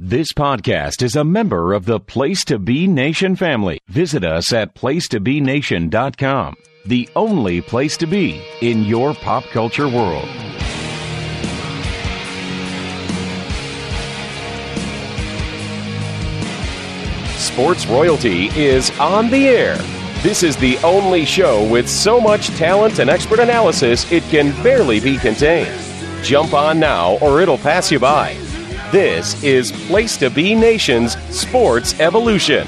This podcast is a member of the Place to Be Nation family. Visit us at placetobenation.com, the only place to be in your pop culture world. Sports Royalty is on the air. This is the only show with so much talent and expert analysis it can barely be contained. Jump on now or it'll pass you by. This is Place to Be Nation's Sports Evolution.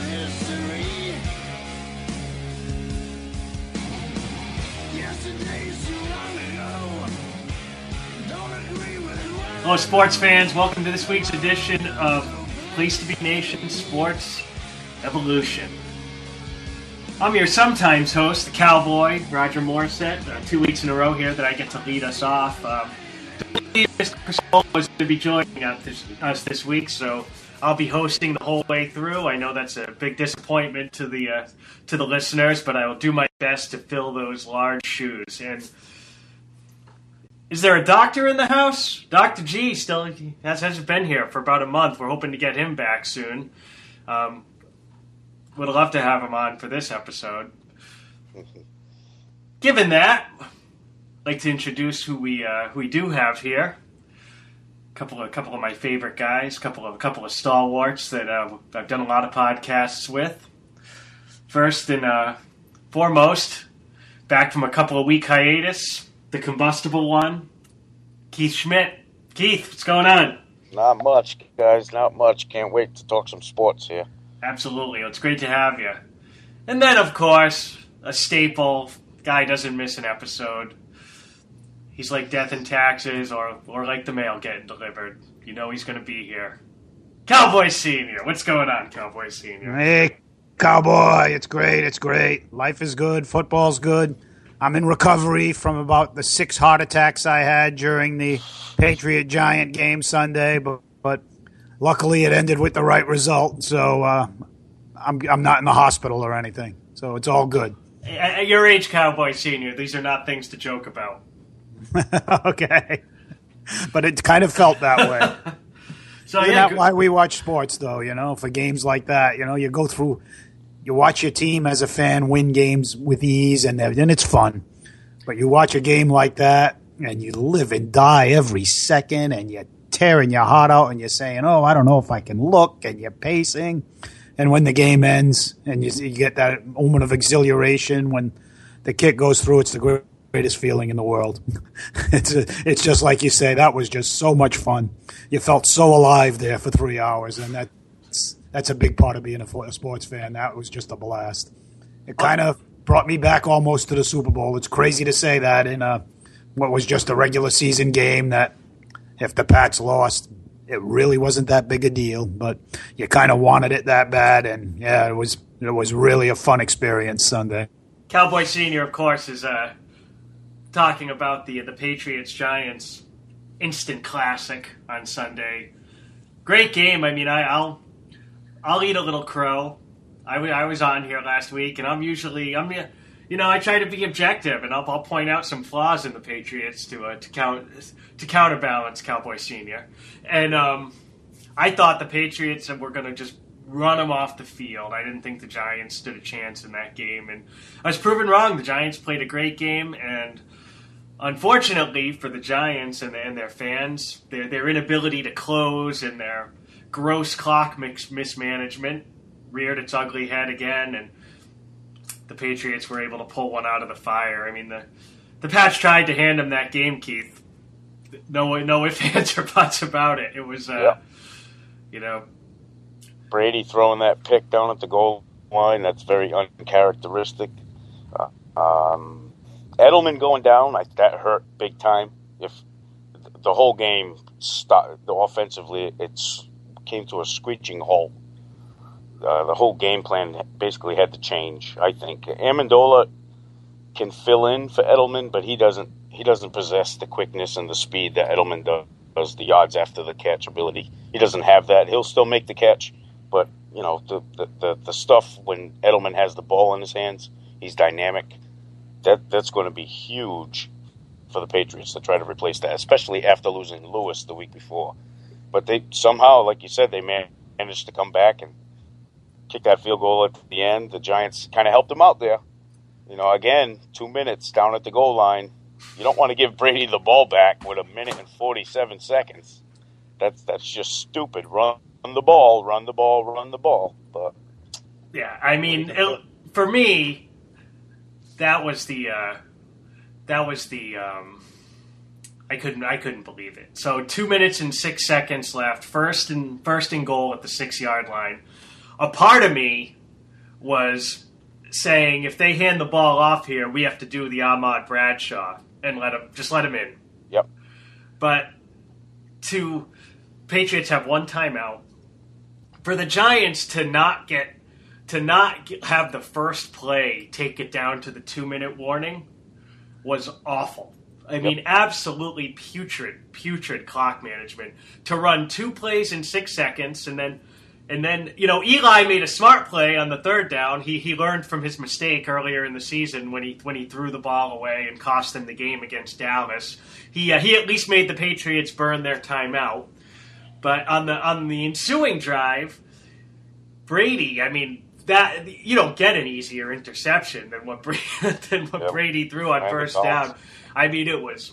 Hello, sports fans. Welcome to this week's edition of Place to Be Nation Sports Evolution. I'm your sometimes host, the Cowboy, Roger Morissette. 2 weeks in a row here that I get to lead us off. Mr. Priscilla was going to be joining us this week, so I'll be hosting the whole way through. I know that's a big disappointment to the listeners, but I will do my best to fill those large shoes. And is there a doctor in the house? Dr. G still hasn't been here for about a month. We're hoping to get him back soon. Would love to have him on for this episode. Given that, I'd like to introduce who we do have here. A couple of my favorite guys, couple of stalwarts that I've done a lot of podcasts with. First and foremost, back from a couple of week hiatus, the combustible one, Keith Schmidt. Keith, what's going on? Not much, guys. Not much. Can't wait to talk some sports here. Absolutely. It's great to have you. And then, of course, a staple. Guy doesn't miss an episode. He's like death and taxes or like the mail getting delivered. You know he's going to be here. Cowboy Senior. What's going on, Cowboy Senior? Hey, Cowboy. It's great. Life is good. Football's good. I'm in recovery from about the 6 heart attacks I had during the Patriot-Giant game Sunday, but luckily it ended with the right result, so I'm not in the hospital or anything, so it's all good. At your age, Cowboy Senior, these are not things to joke about. Okay. But it kind of felt that way. So Isn't that why we watch sports, though, for games like that? You go through, you watch your team as a fan win games with ease, and it's fun. But you watch a game like that, and you live and die every second, and you're tearing your heart out, and you're saying, oh, I don't know if I can look, and you're pacing. And when the game ends, and you get that moment of exhilaration when the kick goes through, it's the greatest feeling in the world. It's just like you say, that was just so much fun. You felt so alive there for 3 hours, and that's a big part of being a sports fan. That was just a blast. It kind of brought me back almost to the Super Bowl. It's crazy to say that in what was just a regular season game, that if the Pats lost, it really wasn't that big a deal, but you kind of wanted it that bad, and yeah, it was really a fun experience Sunday. Cowboy Senior, of course, is talking about the Patriots-Giants instant classic on Sunday. Great game. I mean, I'll eat a little crow. I was on here last week, and I try to be objective, and I'll point out some flaws in the Patriots to counterbalance Cowboy Senior. And I thought the Patriots were going to just run them off the field. I didn't think the Giants stood a chance in that game, and I was proven wrong. The Giants played a great game, and unfortunately for the Giants and their fans, their inability to close and their gross clock mismanagement reared its ugly head again, and the Patriots were able to pull one out of the fire. I mean, the Pats tried to hand them that game, Keith. No ifs, ands, or buts about it. It was, Brady throwing that pick down at the goal line, that's very uncharacteristic. Edelman going down, that hurt big time. If the whole game stopped, offensively, it came to a screeching halt. The whole game plan basically had to change, I think. Amendola can fill in for Edelman, but he doesn't possess the quickness and the speed that Edelman does, the yards after the catch ability. He doesn't have that. He'll still make the catch, but the stuff when Edelman has the ball in his hands, he's dynamic. That's going to be huge for the Patriots to try to replace that, especially after losing Lewis the week before. But they somehow, like you said, they managed to come back and kick that field goal at the end. The Giants kind of helped them out there. Again, 2 minutes down at the goal line. You don't want to give Brady the ball back with 1 minute and 47 seconds. That's just stupid. Run the ball. But yeah, I mean, for me, that was the I couldn't believe it. So 2 minutes and 6 seconds left. First and goal at the 6-yard line. A part of me was saying, if they hand the ball off here, we have to do the Ahmad Bradshaw and let him in. Yep. But Patriots have one timeout. For the Giants to not have the first play take it down to the 2-minute warning was awful. I mean, absolutely putrid clock management. To run 2 plays in 6 seconds, and then Eli made a smart play on the third down. He learned from his mistake earlier in the season when he threw the ball away and cost them the game against Dallas. He at least made the Patriots burn their timeout. But on the ensuing drive, Brady, I mean, that you don't get an easier interception than what Brady threw on first down. I mean, it was,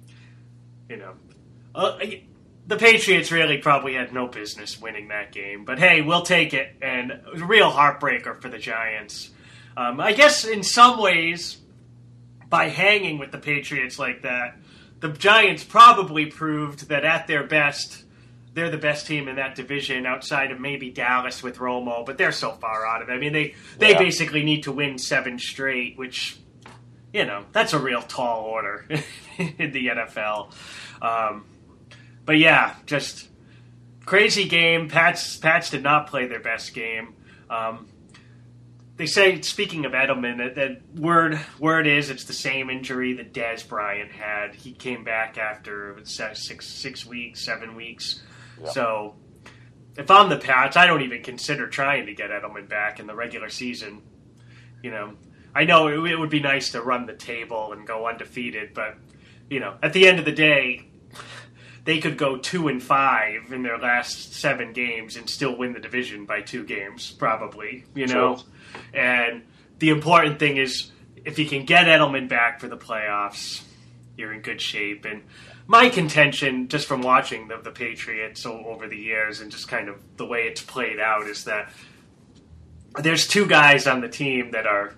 the Patriots really probably had no business winning that game. But hey, we'll take it, and it was a real heartbreaker for the Giants. I guess in some ways, by hanging with the Patriots like that, the Giants probably proved that at their best, they're the best team in that division outside of maybe Dallas with Romo, but they're so far out of it. I mean, they basically need to win 7 straight, which, that's a real tall order in the NFL. But yeah, just crazy game. Pats did not play their best game. They say, speaking of Edelman, that word is it's the same injury that Dez Bryant had. He came back after 6 weeks, 7 weeks. Yeah. So if I'm the Pats, I don't even consider trying to get Edelman back in the regular season. I know it would be nice to run the table and go undefeated, but at the end of the day, they could go 2-5 in their last 7 games and still win the division by 2 games, probably. True. And the important thing is, if you can get Edelman back for the playoffs, you're in good shape. And my contention, just from watching the Patriots over the years and just kind of the way it's played out, is that there's 2 guys on the team that are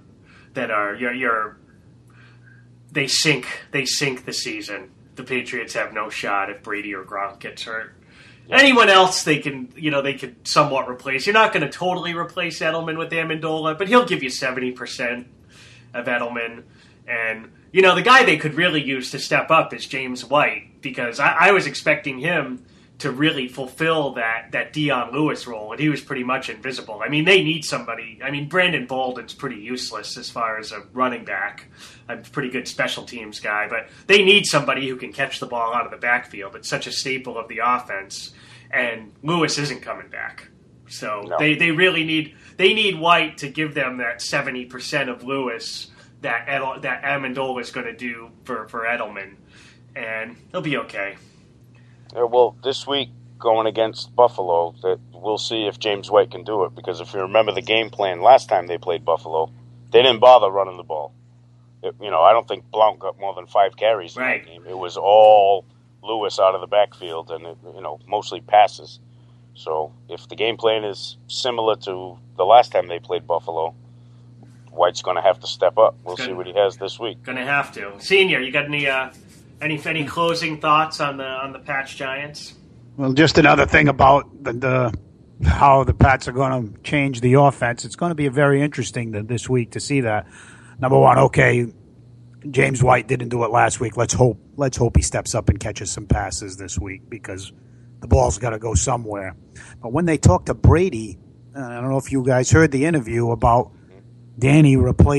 they sink the season. The Patriots have no shot if Brady or Gronk gets hurt. Yeah. Anyone else they could somewhat replace. You're not going to totally replace Edelman with Amendola, but he'll give you 70% of Edelman. And the guy they could really use to step up is James White, because I was expecting him to really fulfill that Dion Lewis role, and he was pretty much invisible. I mean, they need somebody. I mean, Brandon Bolden's pretty useless as far as a running back. I'm a pretty good special teams guy, but they need somebody who can catch the ball out of the backfield. It's such a staple of the offense, and Lewis isn't coming back. So no. They really need White to give them that 70% of Lewis that Amendola is going to do for Edelman, and he'll be okay. Yeah, well, this week going against Buffalo, that we'll see if James White can do it, because if you remember the game plan last time they played Buffalo, they didn't bother running the ball. I don't think Blount got more than 5 carries in that game. It was all Lewis out of the backfield and mostly passes. So if the game plan is similar to the last time they played Buffalo, White's going to have to step up. We'll see what he has this week. Going to have to. Senior, you got any closing thoughts on the Pats Giants? Well, just another thing about how the Pats are going to change the offense. It's going to be very interesting this week to see that. Number one, okay, James White didn't do it last week. Let's hope he steps up and catches some passes this week, because the ball's got to go somewhere. But when they talked to Brady, I don't know if you guys heard the interview about Danny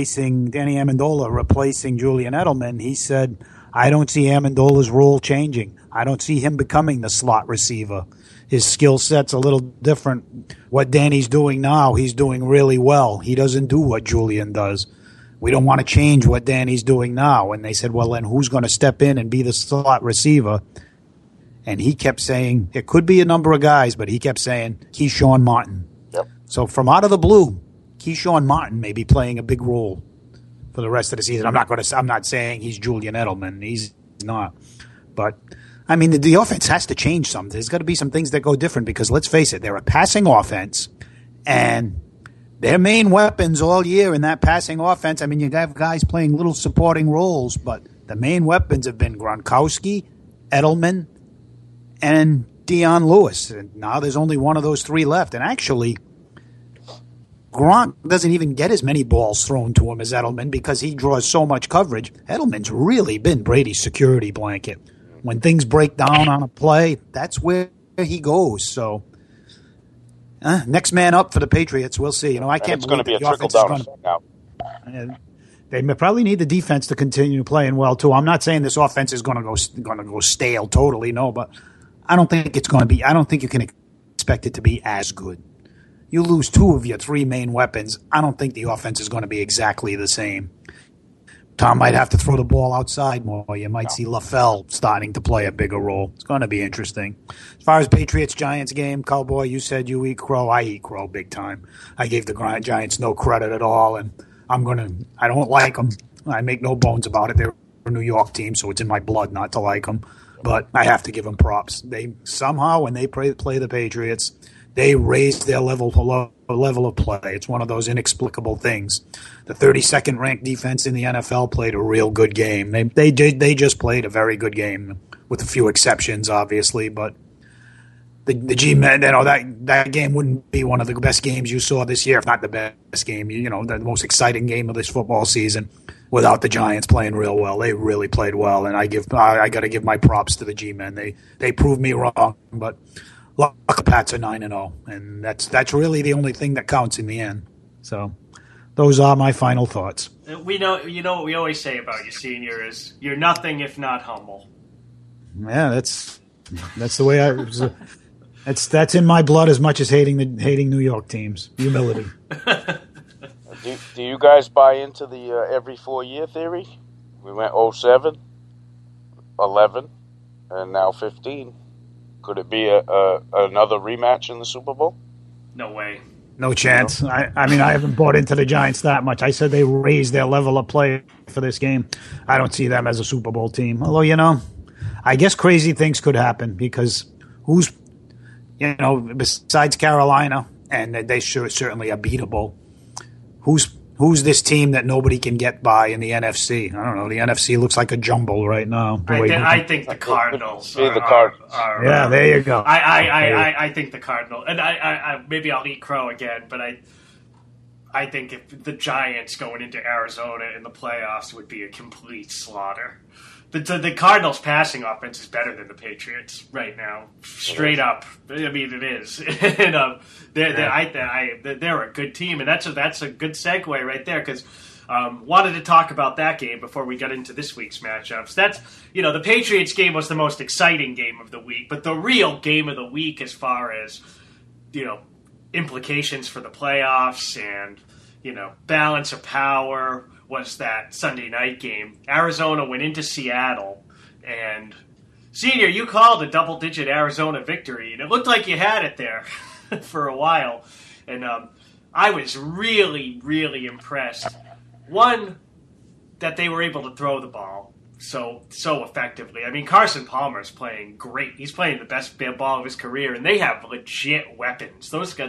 Amendola replacing Julian Edelman. He said, I don't see Amendola's role changing. I don't see him becoming the slot receiver. His skill set's a little different. What Danny's doing now, he's doing really well. He doesn't do what Julian does. We don't want to change what Danny's doing now. And they said, well, then who's going to step in and be the slot receiver? And he kept saying, it could be a number of guys, but he kept saying, Keyshawn Martin. Yep. So from out of the blue, Keyshawn Martin may be playing a big role for the rest of the season. I'm not saying he's Julian Edelman. He's not. But, I mean, the offense has to change some. There's got to be some things that go different because, let's face it, they're a passing offense. And their main weapons all year in that passing offense, I mean, you have guys playing little supporting roles, but the main weapons have been Gronkowski, Edelman, and Dion Lewis. And now there's only one of those three left. And actually, Gronk doesn't even get as many balls thrown to him as Edelman because he draws so much coverage. Edelman's really been Brady's security blanket. When things break down on a play, that's where he goes. So, next man up for the Patriots. We'll see. I can't. It's going to be a trickle-down effect now. They probably need the defense to continue playing well too. I'm not saying this offense is going to go stale totally, no, but I don't think it's going to be. I don't think you can expect it to be as good. You lose two of your three main weapons. I don't think the offense is going to be exactly the same. Tom might have to throw the ball outside more. You might see LaFell starting to play a bigger role. It's going to be interesting. As far as Patriots-Giants game, Cowboy, you said you eat crow. I eat crow big time. I gave the Giants no credit at all, and I don't like them. I make no bones about it. They're a New York team, so it's in my blood not to like them. But I have to give them props. They somehow, when they play the Patriots, they raised their level of play. It's one of those inexplicable things. The 32nd ranked defense in the NFL played a real good game. They just played a very good game, with a few exceptions, obviously. But the G-Men, that game wouldn't be one of the best games you saw this year, if not the best game. The most exciting game of this football season, without the Giants playing real well. They really played well, and I got to give my props to the G-Men. They proved me wrong, but. Look, the Pats are 9-0, and that's really the only thing that counts in the end. So, those are my final thoughts. We know, what we always say about you, Senior, is you're nothing if not humble. Yeah, that's the way that's in my blood as much as hating New York teams. Humility. Do you guys buy into the every 4-year theory? We went 07, 11, and now 15. Could it be another rematch in the Super Bowl? No way. No chance. I mean, I haven't bought into the Giants that much. I said they raised their level of play for this game. I don't see them as a Super Bowl team. Although, I guess crazy things could happen because who's, besides Carolina, and they certainly are beatable, who's this team that nobody can get by in the NFC? I don't know. The NFC looks like a jumble right now. I think the Cardinals. Yeah, there you go. I think the Cardinals. And I maybe I'll eat crow again, but I think if the Giants going into Arizona in the playoffs would be a complete slaughter. The Cardinals' passing offense is better than the Patriots right now, straight up. I mean, it is. And, they're a good team, and that's a good segue right there because wanted to talk about that game before we got into this week's matchups. That's the Patriots game was the most exciting game of the week, but the real game of the week, as far as implications for the playoffs and balance of power, was that Sunday night game. Arizona went into Seattle, and Senior, you called a double-digit Arizona victory, and it looked like you had it there for a while. And I was really, really impressed. One, that they were able to throw the ball so effectively. I mean, Carson Palmer's playing great. He's playing the best ball of his career, and they have legit weapons. Those guys,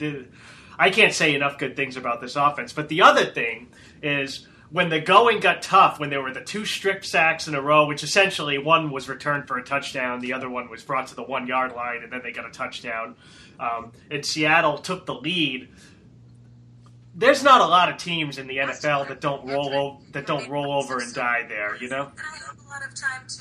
I can't say enough good things about this offense. But the other thing is when the going got tough, when there were the 2 strip sacks in a row, which essentially one was returned for a touchdown, the other one was brought to the 1-yard line, and then they got a touchdown, and Seattle took the lead. There's not a lot of teams in the NFL that don't roll over and die there, And I have a lot of time to,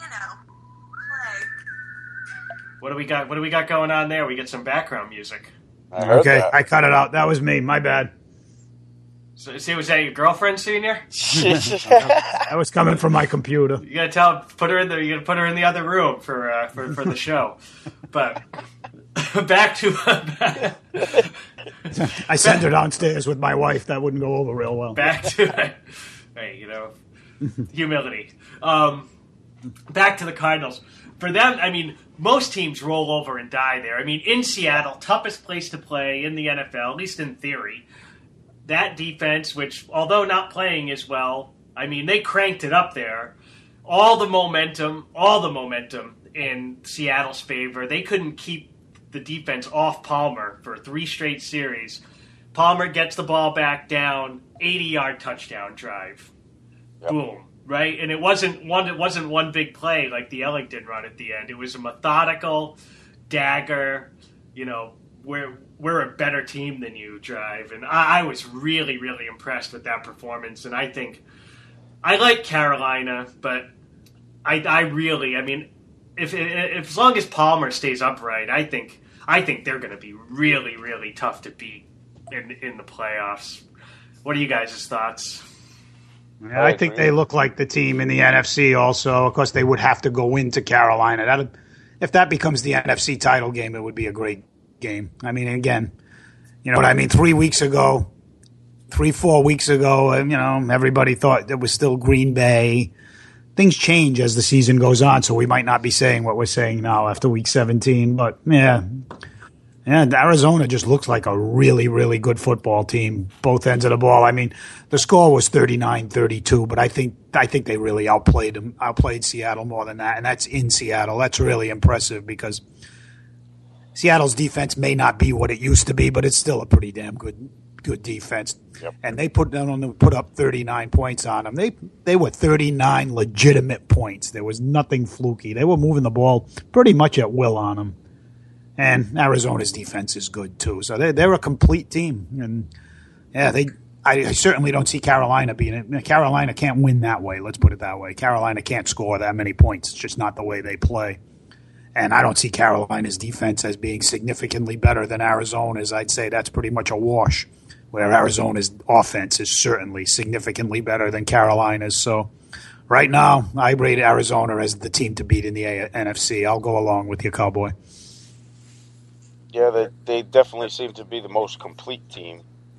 play. What do we got going on there? We get some background music. Okay, I cut it out. That was me. My bad. So, was that your girlfriend, Senior? That was coming from my computer. You gotta put her in the other room for the show. But back to I sent her downstairs with my wife. That wouldn't go over real well. Back to humility. Back to the Cardinals. for them, I mean, most teams roll over and die there. I mean, in Seattle, toughest place to play in the NFL, at least in theory. That defense, which, although not playing as well, I mean, they cranked it up there. All the momentum in Seattle's favor. They couldn't keep the defense off Palmer for 3 straight series. Palmer gets the ball back down, 80-yard touchdown drive. Yep. Boom. Right? And it wasn't one big play like the Ellington run at the end. It was a methodical dagger, we're a better team than you drive. And I was really, really impressed with that performance. And I think I like Carolina, but I mean, if as long as Palmer stays upright, I think they're going to be really, really tough to beat in the playoffs. What are you guys' thoughts? Yeah, I think they look like the team in the NFC also. Of course, they would have to go into Carolina. If that becomes the NFC title game, it would be a great game. I mean, again, you know what I mean? 4 weeks ago, everybody thought it was still Green Bay. Things change as the season goes on, so we might not be saying what we're saying now after week 17. But, yeah, Arizona just looks like a really, really good football team, both ends of the ball. I mean, the score was 39-32, but I think they really outplayed Seattle more than that, and that's in Seattle. That's really impressive because Seattle's defense may not be what it used to be, but it's still a pretty damn good defense. Yep. And they put up 39 points on them. They were 39 legitimate points. There was nothing fluky. They were moving the ball pretty much at will on them. And Arizona's defense is good too. So they're a complete team. And yeah, I certainly don't see Carolina being it. Carolina can't win that way. Let's put it that way. Carolina can't score that many points. It's just not the way they play. And I don't see Carolina's defense as being significantly better than Arizona's. I'd say that's pretty much a wash, where Arizona's offense is certainly significantly better than Carolina's. So right now, I rate Arizona as the team to beat in the NFC. I'll go along with you, Cowboy. Yeah, they definitely seem to be the most complete team.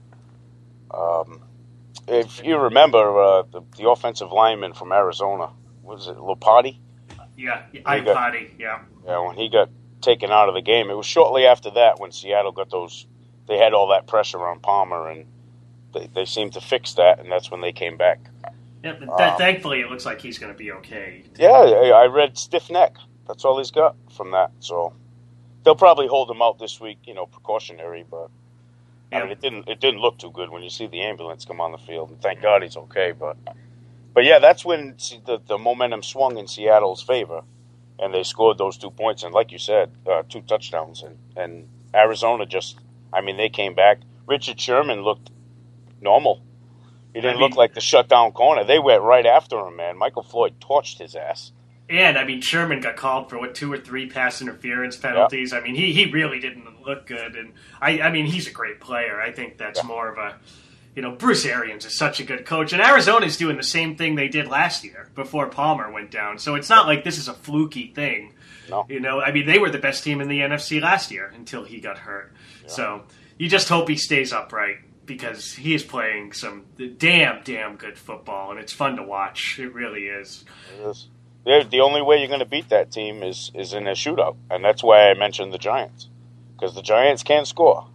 If you remember, the offensive lineman from Arizona, was it Lopati? Yeah, Lopati, yeah. Yeah, when he got taken out of the game, it was shortly after that when Seattle got those. They had all that pressure on Palmer, and they seemed to fix that, and that's when they came back. Yeah, but thankfully, it looks like he's going to be okay. Yeah, I read stiff neck. That's all he's got from that. So they'll probably hold him out this week, precautionary. But I mean, it didn't look too good when you see the ambulance come on the field. And thank God he's okay. But yeah, that's when the momentum swung in Seattle's favor, and they scored those 2 points. And like you said, 2 touchdowns, and Arizona just. I mean, they came back. Richard Sherman looked normal. He didn't look like the shutdown corner. They went right after him, man. Michael Floyd torched his ass. And, I mean, Sherman got called for, 2 or 3 pass interference penalties. Yep. I mean, he really didn't look good. And, I mean, he's a great player. I think that's more of a, Bruce Arians is such a good coach. And Arizona's doing the same thing they did last year before Palmer went down. So it's not like this is a fluky thing. No. I mean, they were the best team in the NFC last year until he got hurt. Yeah. So you just hope he stays upright because he is playing some damn good football, and it's fun to watch. It really is. It is. The only way you're going to beat that team is in a shootout, and that's why I mentioned the Giants, because the Giants can't score.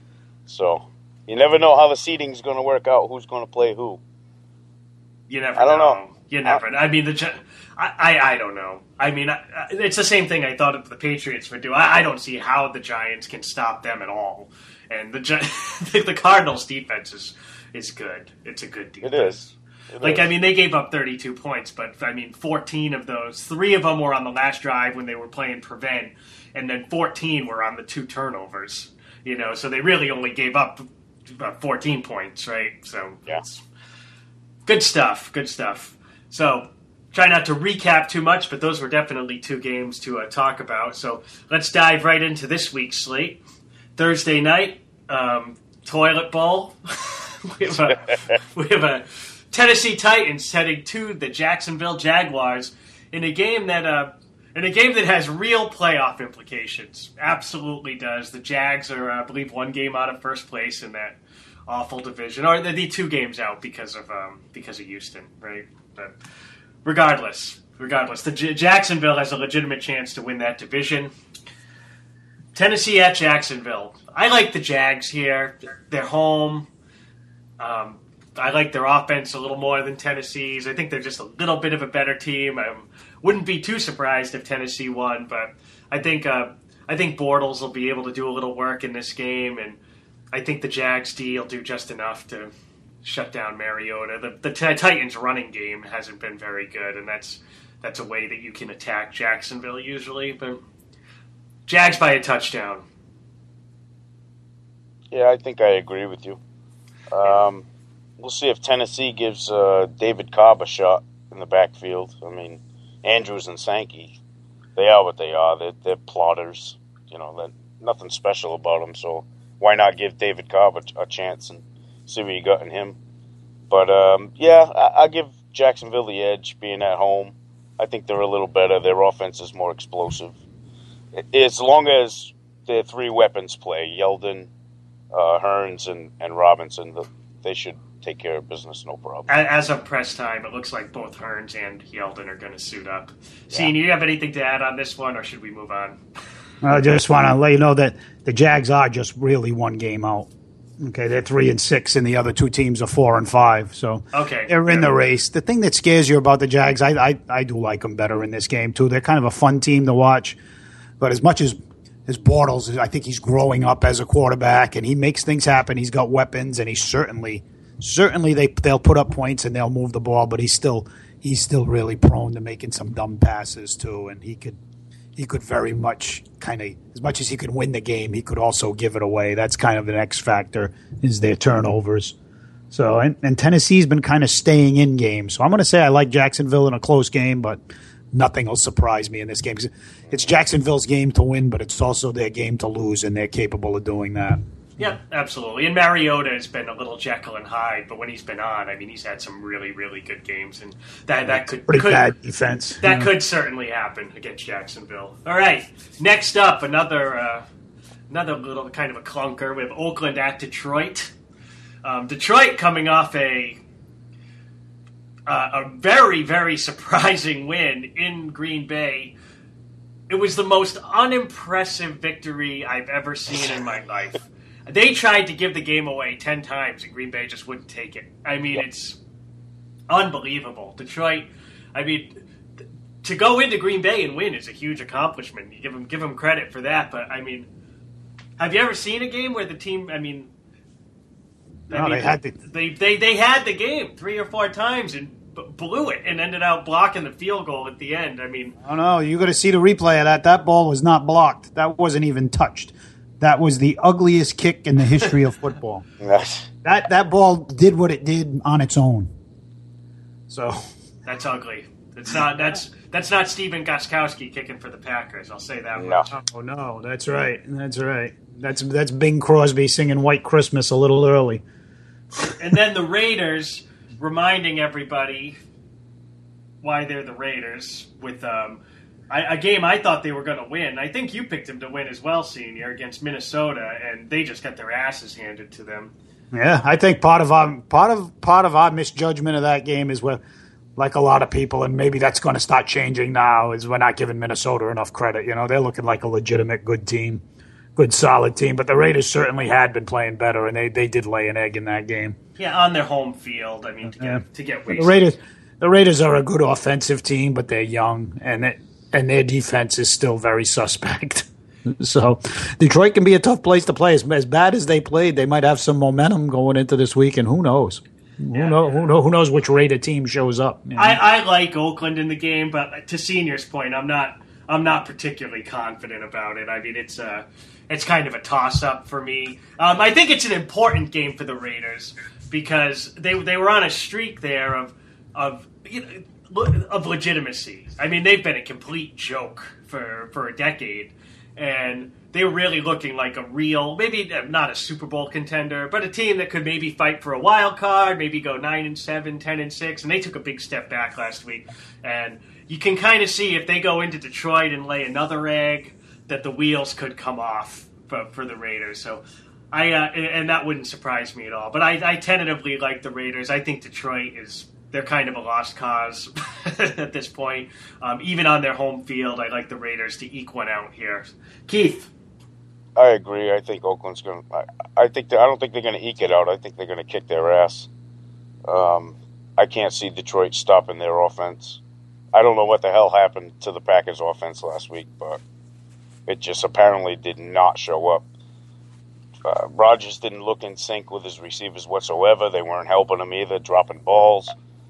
So you never know how the seeding's going to work out, who's going to play who. You never know. I don't know. You never know. I mean, I don't know. I mean, it's the same thing I thought of the Patriots would do. I don't see how the Giants can stop them at all. And the Cardinals' defense is good. It's a good defense. It is. I mean, they gave up 32 points, but, 14 of those, 3 of them were on the last drive when they were playing prevent, and then 14 were on the 2 turnovers. So they really only gave up 14 points, right? So it's good stuff. So try not to recap too much, but those were definitely 2 games to talk about. So let's dive right into this week's slate. Thursday night, toilet bowl. we have a Tennessee Titans heading to the Jacksonville Jaguars in a game that has real playoff implications. Absolutely does. The Jags are, I believe, 1 game out of first place in that awful division, or the 2 games out because of Houston, right? But regardless, regardless, Jacksonville has a legitimate chance to win that division. Tennessee at Jacksonville. I like the Jags here. They're home. I like their offense a little more than Tennessee's. I think they're just a little bit of a better team. I wouldn't be too surprised if Tennessee won, but I think Bortles will be able to do a little work in this game, and I think the Jags D will do just enough to shut down Mariota. The Titans' running game hasn't been very good, and that's a way that you can attack Jacksonville usually. But Jags by a touchdown. Yeah, I think I agree with you. We'll see if Tennessee gives David Cobb a shot in the backfield. I mean, Andrews and Sankey, they are what they are. They're plotters. Nothing special about them. So why not give David Cobb a chance and see what you got in him? But, I give Jacksonville the edge being at home. I think they're a little better. Their offense is more explosive. As long as their three weapons play, Yeldon, Hearns, and Robinson, they should take care of business, no problem. As of press time, it looks like both Hearns and Yeldon are going to suit up. Sean, do you have anything to add on this one, or should we move on? I just want to let you know that the Jags are just really one game out. Okay, they're 3-6, and the other two teams are 4-5. So they're in the race. The thing that scares you about the Jags, I do like them better in this game too. They're kind of a fun team to watch, but as much as Bortles, I think he's growing up as a quarterback, and he makes things happen. He's got weapons, and he's certainly they'll put up points and they'll move the ball, but he's still really prone to making some dumb passes too, and he could very much as much as he could win the game, he could also give it away. That's kind of an X factor, is their turnovers. So and Tennessee's been kind of staying in games. So I'm going to say I like Jacksonville in a close game, but nothing will surprise me in this game. It's Jacksonville's game to win, but it's also their game to lose, and they're capable of doing that. Yeah, absolutely. And Mariota has been a little Jekyll and Hyde, but when he's been on, I mean, he's had some really, really good games, and that could bad defense. That could certainly happen against Jacksonville. All right, next up, another little kind of a clunker. We have Oakland at Detroit. Detroit coming off a very, very surprising win in Green Bay. It was the most unimpressive victory I've ever seen in my life. They tried to give the game away 10 times, and Green Bay just wouldn't take it. I mean, it's unbelievable. Detroit, I mean, to go into Green Bay and win is a huge accomplishment. You give them credit for that, but, I mean, have you ever seen a game where the team, they had the game 3 or 4 times and blew it and ended up blocking the field goal at the end. I mean, oh no, you got to see the replay of that. That ball was not blocked. That wasn't even touched. That was the ugliest kick in the history of football. Yes. That ball did what it did on its own. So that's ugly. That's not Steven Gostkowski kicking for the Packers. I'll say that much. Oh no, that's right. That's Bing Crosby singing White Christmas a little early. And then the Raiders reminding everybody why they're the Raiders with a game I thought they were going to win. I think you picked them to win as well, Senior, against Minnesota, and they just got their asses handed to them. Yeah, I think part of our misjudgment of that game is where, like a lot of people, and maybe that's going to start changing now, is we're not giving Minnesota enough credit. You know, they're looking like a legitimate good team, good solid team, but the Raiders certainly had been playing better, and they did lay an egg in that game. Yeah, on their home field. I mean, to get wasted. The Raiders are a good offensive team, but they're young, and their defense is still very suspect. So Detroit can be a tough place to play. As bad as they played, they might have some momentum going into this week, and who knows? Who knows which Raider team shows up? You know? I like Oakland in the game, but to Senior's point, I'm not particularly confident about it. I mean, it's kind of a toss-up for me. I think it's an important game for the Raiders because they were on a streak there of legitimacy. I mean, they've been a complete joke for a decade, and they were really looking like a real, maybe not a Super Bowl contender, but a team that could maybe fight for a wild card, maybe go 9-7, 10-6, and they took a big step back last week. And you can kind of see if they go into Detroit and lay another egg, that the wheels could come off for the Raiders. So and that wouldn't surprise me at all. But I tentatively like the Raiders. I think Detroit is they're kind of a lost cause at this point. Even on their home field, I like the Raiders to eke one out here. Keith. I agree. I think Oakland's going to. I don't think they're going to eke it out. I think they're going to kick their ass. I can't see Detroit stopping their offense. I don't know what the hell happened to the Packers' offense last week, but it just apparently did not show up. Rodgers didn't look in sync with his receivers whatsoever. They weren't helping him either, dropping balls.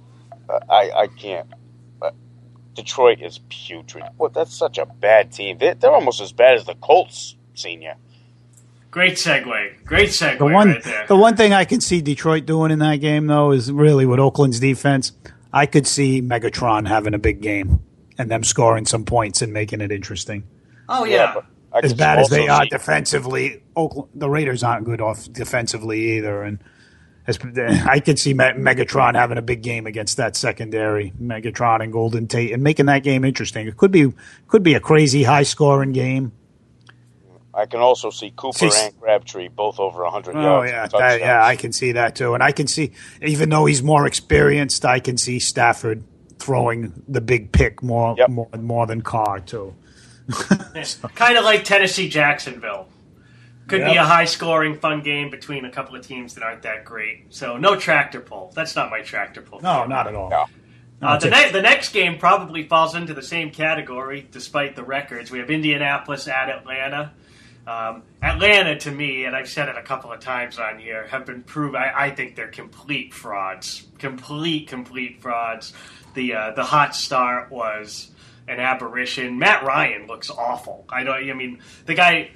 I can't. Detroit is putrid. That's such a bad team. They're almost as bad as the Colts, Senior. Great segue. Great segue right there. The one thing I can see Detroit doing in that game, though, is really with Oakland's defense, I could see Megatron having a big game and them scoring some points and making it interesting. Oh, yeah. As bad as they are defensively, the Raiders aren't good off defensively either. And I could see Megatron having a big game against that secondary, Megatron and Golden Tate, and making that game interesting. It could be a crazy high-scoring game. I can also see Cooper and Crabtree both over 100 yards. Oh, yeah, I can see that too. And I can see, even though he's more experienced, I can see Stafford throwing the big pick more than Carr too. Kind of like Tennessee-Jacksonville. Could be a high-scoring, fun game between a couple of teams that aren't that great. So no tractor pull. That's not my tractor pull. No, not at all. No. The next game probably falls into the same category, despite the records. We have Indianapolis at Atlanta. Atlanta, to me, and I've said it a couple of times on here, have been proven. I think they're complete frauds. Complete frauds. The hot start was an aberration. Matt Ryan looks awful. The guy.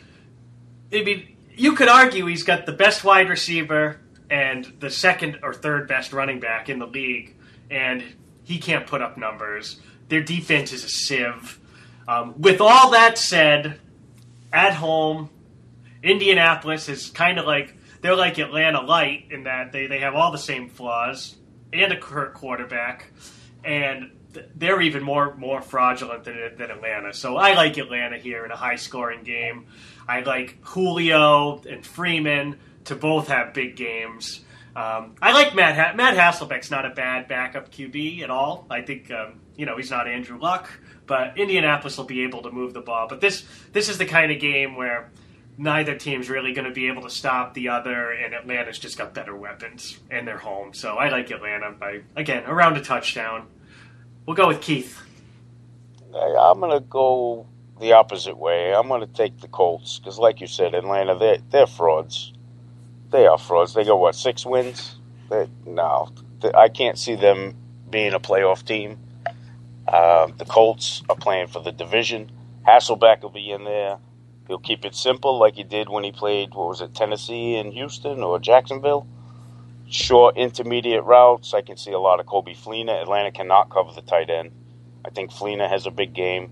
You could argue he's got the best wide receiver and the second or third best running back in the league, and he can't put up numbers. Their defense is a sieve. With all that said, at home, Indianapolis is kind of like they're like Atlanta light in that they have all the same flaws and a quarterback, and they're even more fraudulent than Atlanta. So I like Atlanta here in a high-scoring game. I like Julio and Freeman to both have big games. I like Matt Hasselbeck's not a bad backup QB at all. I think he's not Andrew Luck, but Indianapolis will be able to move the ball. But this is the kind of game where neither team's really going to be able to stop the other, and Atlanta's just got better weapons, and they're home. So I like Atlanta by, again, around a touchdown. We'll go with Keith. I'm going to go the opposite way. I'm going to take the Colts because, like you said, Atlanta, they're frauds. They are frauds. They got, 6 wins? I can't see them being a playoff team. The Colts are playing for the division. Hasselbeck will be in there. He'll keep it simple like he did when he played, Tennessee and Houston or Jacksonville. Short, intermediate routes. I can see a lot of Coby Fleener. Atlanta cannot cover the tight end. I think Fleener has a big game.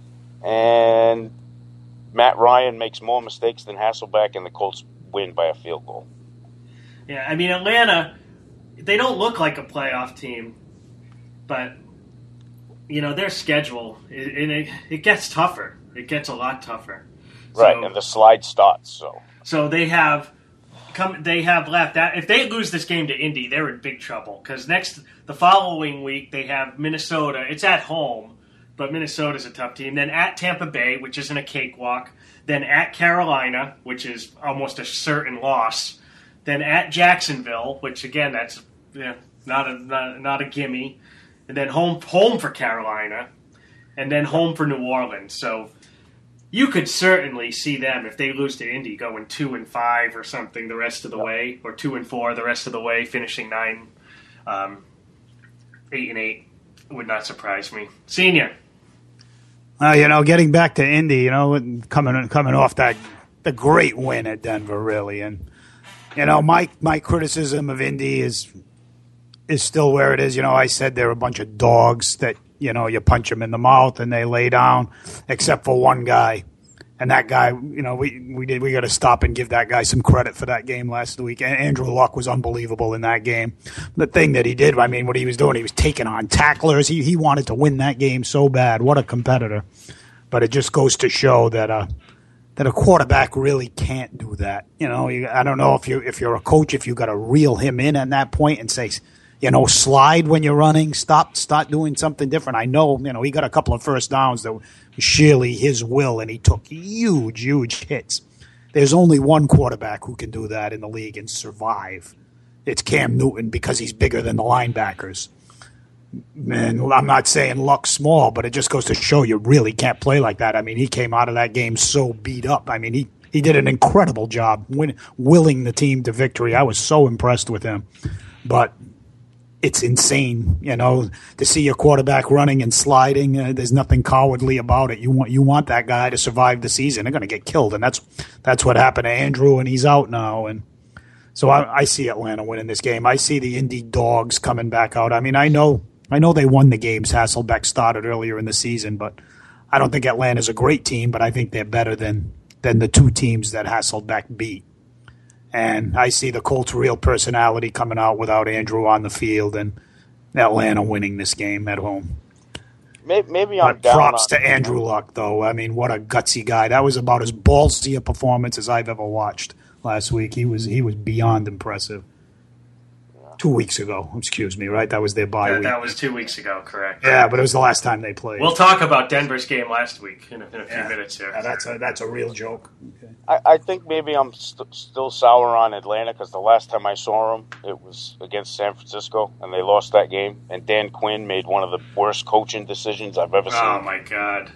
And Matt Ryan makes more mistakes than Hasselbeck, and the Colts win by a field goal. Yeah, Atlanta, they don't look like a playoff team, but, their schedule, it gets tougher. It gets a lot tougher. Right, and the slide starts, So they have left that. If they lose this game to Indy, they're in big trouble because the following week they have Minnesota. It's at home, but Minnesota's a tough team. Then at Tampa Bay, which isn't a cakewalk. Then at Carolina, which is almost a certain loss. Then at Jacksonville, which again that's not a gimme. And then home for Carolina, and then home for New Orleans. So you could certainly see them, if they lose to Indy, going 2-5 or something the rest of the way, or 2-4 the rest of the way, finishing 8-8 would not surprise me. Senior. Getting back to Indy, coming off the great win at Denver, really, and my criticism of Indy is still where it is. I said they're a bunch of dogs that. You punch them in the mouth and they lay down, except for one guy. And that guy, we got to stop and give that guy some credit for that game last week. Andrew Luck was unbelievable in that game. The thing that he did, what he was doing, he was taking on tacklers. He wanted to win that game so bad. What a competitor. But it just goes to show that a quarterback really can't do that. I don't know if you're a coach, if you got to reel him in at that point and say, slide when you're running. Start doing something different. I know, he got a couple of first downs that was surely his will, and he took huge hits. There's only one quarterback who can do that in the league and survive. It's Cam Newton because he's bigger than the linebackers. And I'm not saying Luck's small, but it just goes to show you really can't play like that. I mean, he came out of that game so beat up. I mean, he did an incredible job willing the team to victory. I was so impressed with him. But it's insane, to see your quarterback running and sliding. There's nothing cowardly about it. You want that guy to survive the season. They're going to get killed, and that's what happened to Andrew, and he's out now. And so I see Atlanta winning this game. I see the Indy Dogs coming back out. I mean, I know they won the games Hasselbeck started earlier in the season, but I don't think Atlanta's a great team, but I think they're better than the two teams that Hasselbeck beat. And I see the Colts' real personality coming out without Andrew on the field, and Atlanta winning this game at home. Maybe I'm down. Props to Andrew Luck, though. I mean, what a gutsy guy. That was about as ballsy a performance as I've ever watched last week. He was beyond impressive. 2 weeks ago, excuse me, right? That was their bye week. That was 2 weeks ago, correct. Yeah, but it was the last time they played. We'll talk about Denver's game last week in a few minutes here. Yeah, that's a real joke. Okay. I think maybe I'm still sour on Atlanta because the last time I saw them, it was against San Francisco, and they lost that game. And Dan Quinn made one of the worst coaching decisions I've ever seen. Oh, my God.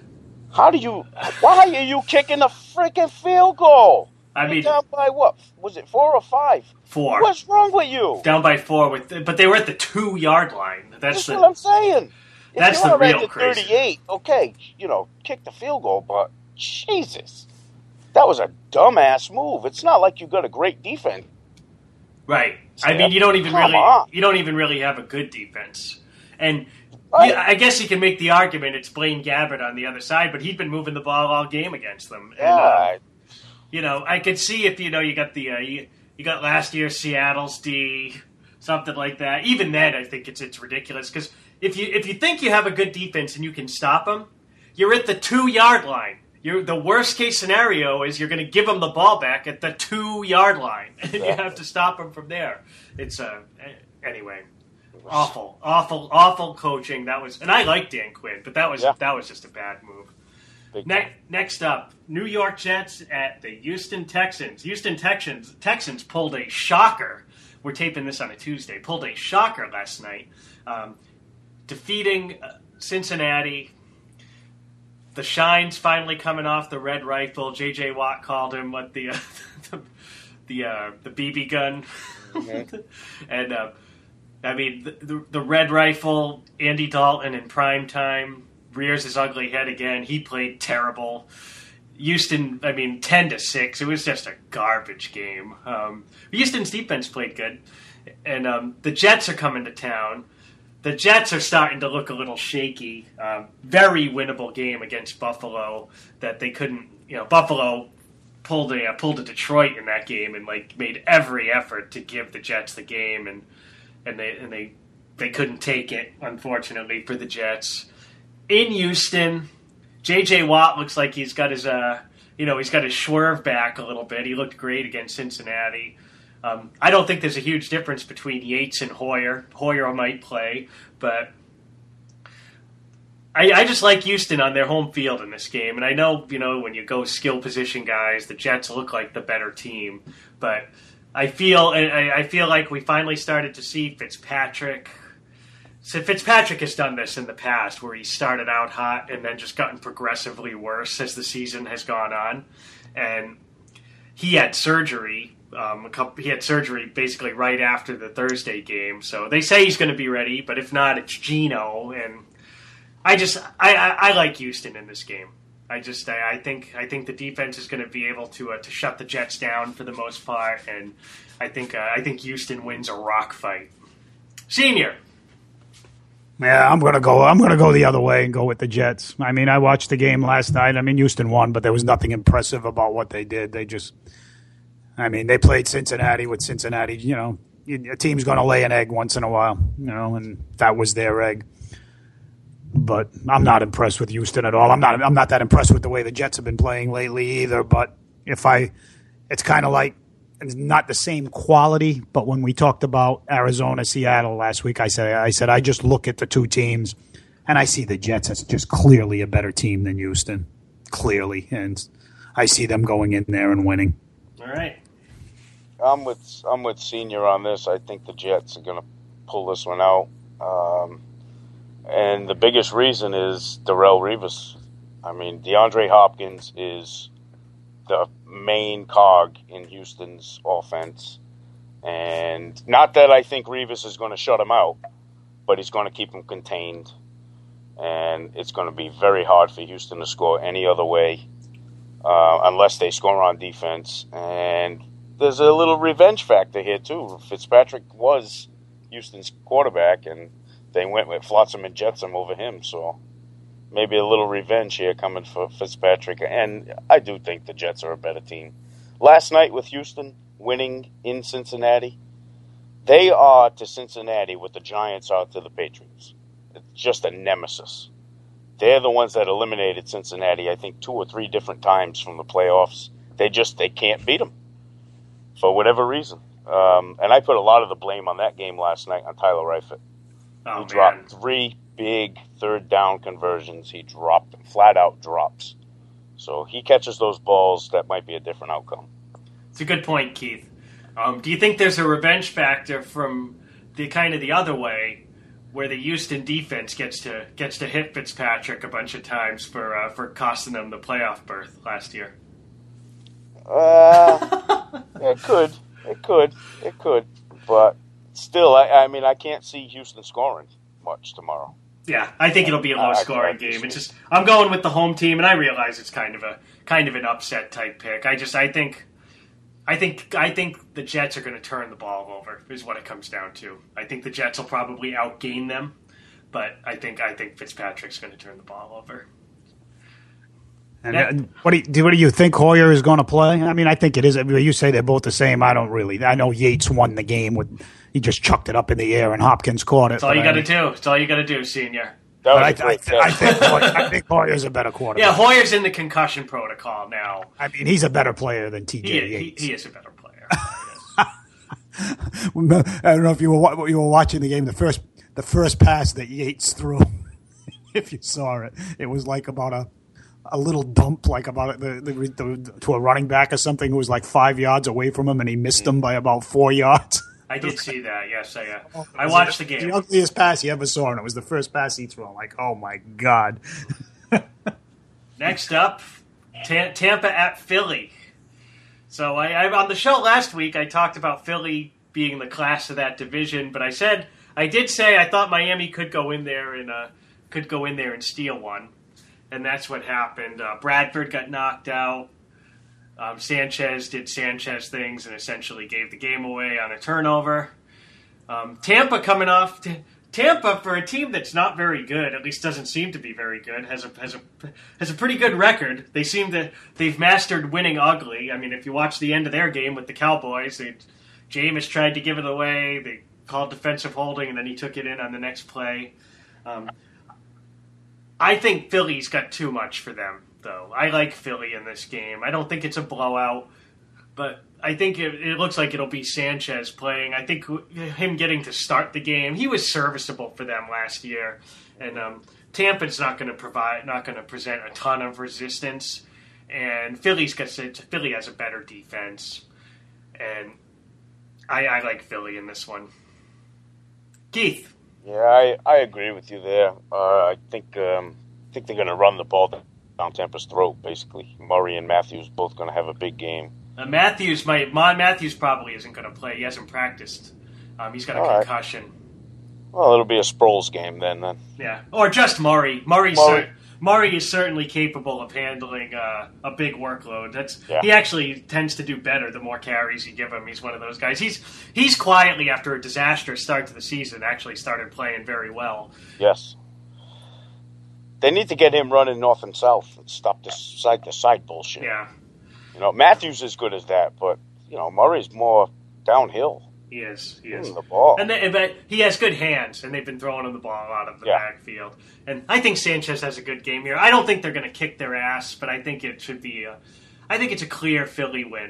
Why are you kicking a freaking field goal? I mean, down by what? Was it 4 or 5? 4. What's wrong with you? Down by 4, but they were at the 2-yard line. That's what I'm saying. That's the real crazy. 38, okay, kick the field goal, but Jesus, that was a dumbass move. It's not like you got a great defense, right? I mean, you don't even really have a good defense, and right. I guess you can make the argument it's Blaine Gabbert on the other side, but he'd been moving the ball all game against them. Yeah. And, I could see if you got the you got last year's Seattle's D, something like that. Even then, I think it's ridiculous because if you think you have a good defense and you can stop them, you're at the 2-yard line. The worst case scenario is you're going to give them the ball back at the 2-yard line, and you have to stop them from there. It's anyway, awful coaching. And I like Dan Quinn, but that was just a bad move. Next up, New York Jets at the Houston Texans. Houston Texans pulled a shocker. We're taping this on a Tuesday. Pulled a shocker last night, defeating Cincinnati. The shine's finally coming off the red rifle. J.J. Watt called him the BB gun, and I mean the red rifle. Andy Dalton in prime time rears his ugly head again. He played terrible. Houston, 10-6. It was just a garbage game. Houston's defense played good, and the Jets are coming to town. The Jets are starting to look a little shaky. Very winnable game against Buffalo that they couldn't. Buffalo pulled a Detroit in that game and made every effort to give the Jets the game, and they couldn't take it, unfortunately for the Jets. In Houston, J.J. Watt looks like he's got his he's got his swerve back a little bit. He looked great against Cincinnati. I don't think there's a huge difference between Yates and Hoyer. Hoyer might play, but I just like Houston on their home field in this game. And I know, when you go skill position guys, the Jets look like the better team. But I feel like we finally started to see Fitzpatrick. So Fitzpatrick has done this in the past where he started out hot and then just gotten progressively worse as the season has gone on. And he had surgery. He had surgery basically right after the Thursday game, so they say he's going to be ready. But if not, it's Geno, and I like Houston in this game. I think the defense is going to be able to shut the Jets down for the most part, and I think Houston wins a rock fight. Senior. Yeah, I'm gonna go the other way and go with the Jets. I mean, I watched the game last night. I mean, Houston won, but there was nothing impressive about what they did. They played Cincinnati with Cincinnati. A team's going to lay an egg once in a while, and that was their egg. But I'm not impressed with Houston at all. I'm not that impressed with the way the Jets have been playing lately either. But it's kind of like it's not the same quality, but when we talked about Arizona, Seattle last week, I said I just look at the two teams, and I see the Jets as just clearly a better team than Houston, clearly, and I see them going in there and winning. All right. I'm with Senior on this. I think the Jets are going to pull this one out. And the biggest reason is Darrelle Revis. I mean, DeAndre Hopkins is the main cog in Houston's offense. And not that I think Revis is going to shut him out, but he's going to keep him contained. And it's going to be very hard for Houston to score any other way unless they score on defense. And there's a little revenge factor here, too. Fitzpatrick was Houston's quarterback, and they went with Flotsam and Jetsam over him, so maybe a little revenge here coming for Fitzpatrick. And I do think the Jets are a better team. Last night with Houston winning in Cincinnati, they are to Cincinnati what the Giants are to the Patriots. It's just a nemesis. They're the ones that eliminated Cincinnati, I think, 2 or 3 different times from the playoffs. They can't beat them for whatever reason. And I put a lot of the blame on that game last night on Tyler Eifert. He dropped 3 big third down conversions. He dropped, flat out drops. So he catches those balls, that might be a different outcome. It's a good point, Keith. Do you think there's a revenge factor from the kind of the other way, where the Houston defense gets to hit Fitzpatrick a bunch of times for costing them the playoff berth last year? It could, but still, I mean, I can't see Houston scoring much tomorrow. Yeah, I think it'll be a low-scoring game. It's just I'm going with the home team, and I realize it's kind of an upset type pick. I think the Jets are going to turn the ball over. Is what it comes down to. I think the Jets will probably outgain them, but I think Fitzpatrick's going to turn the ball over. And what do you think Hoyer is going to play? I mean, I think it is. I mean, you say they're both the same. I don't really. I know Yates won the game he just chucked it up in the air and Hopkins caught it. That's all you got to do. That's all you got to do, Senior. I think Hoyer's a better quarterback. Yeah, Hoyer's in the concussion protocol now. I mean, he's a better player than T.J. Yates. He is a better player. I don't know if you were watching the game. The first pass that Yates threw, if you saw it, it was like about a little dump, like about to a running back or something who was like 5 yards away from him, and he missed him by about 4 yards. I did see that. Yes, I watched the game. The ugliest pass he ever saw, and it was the first pass he threw. I'm like, oh my god. Next up, Tampa at Philly. So I on the show last week, I talked about Philly being the class of that division, but I did say I thought Miami could go in there and steal one, and that's what happened. Bradford got knocked out. Sanchez did Sanchez things and essentially gave the game away on a turnover. Tampa coming off. Tampa, for a team that's not very good, at least doesn't seem to be very good, has a pretty good record. They've mastered winning ugly. I mean, if you watch the end of their game with the Cowboys, Jameis tried to give it away. They called defensive holding, and then he took it in on the next play. I think Philly's got too much for them, though. I like Philly in this game. I don't think it's a blowout, but I think it looks like it'll be Sanchez playing. I think him getting to start the game, he was serviceable for them last year, and Tampa's not going to present a ton of resistance, and Philly has a better defense, and I like Philly in this one. Keith. Yeah, I agree with you there. I think they're going to run the ball down Tampa's throat, basically. Murray and Matthews both going to have a big game. Matthews probably isn't going to play. He hasn't practiced. He's got a concussion. Well, it'll be a Sproles game then. Yeah, or just Murray. Murray is certainly capable of handling a big workload. He actually tends to do better the more carries you give him. He's one of those guys. He's quietly, after a disastrous start to the season, actually started playing very well. Yes. They need to get him running north and south and stop this side bullshit. Yeah. Matthews is good as that, but Murray's more downhill. He is. The ball. But he has good hands, and they've been throwing him the ball out of the backfield. And I think Sanchez has a good game here. I don't think they're going to kick their ass, but I think it should be. I think it's a clear Philly win.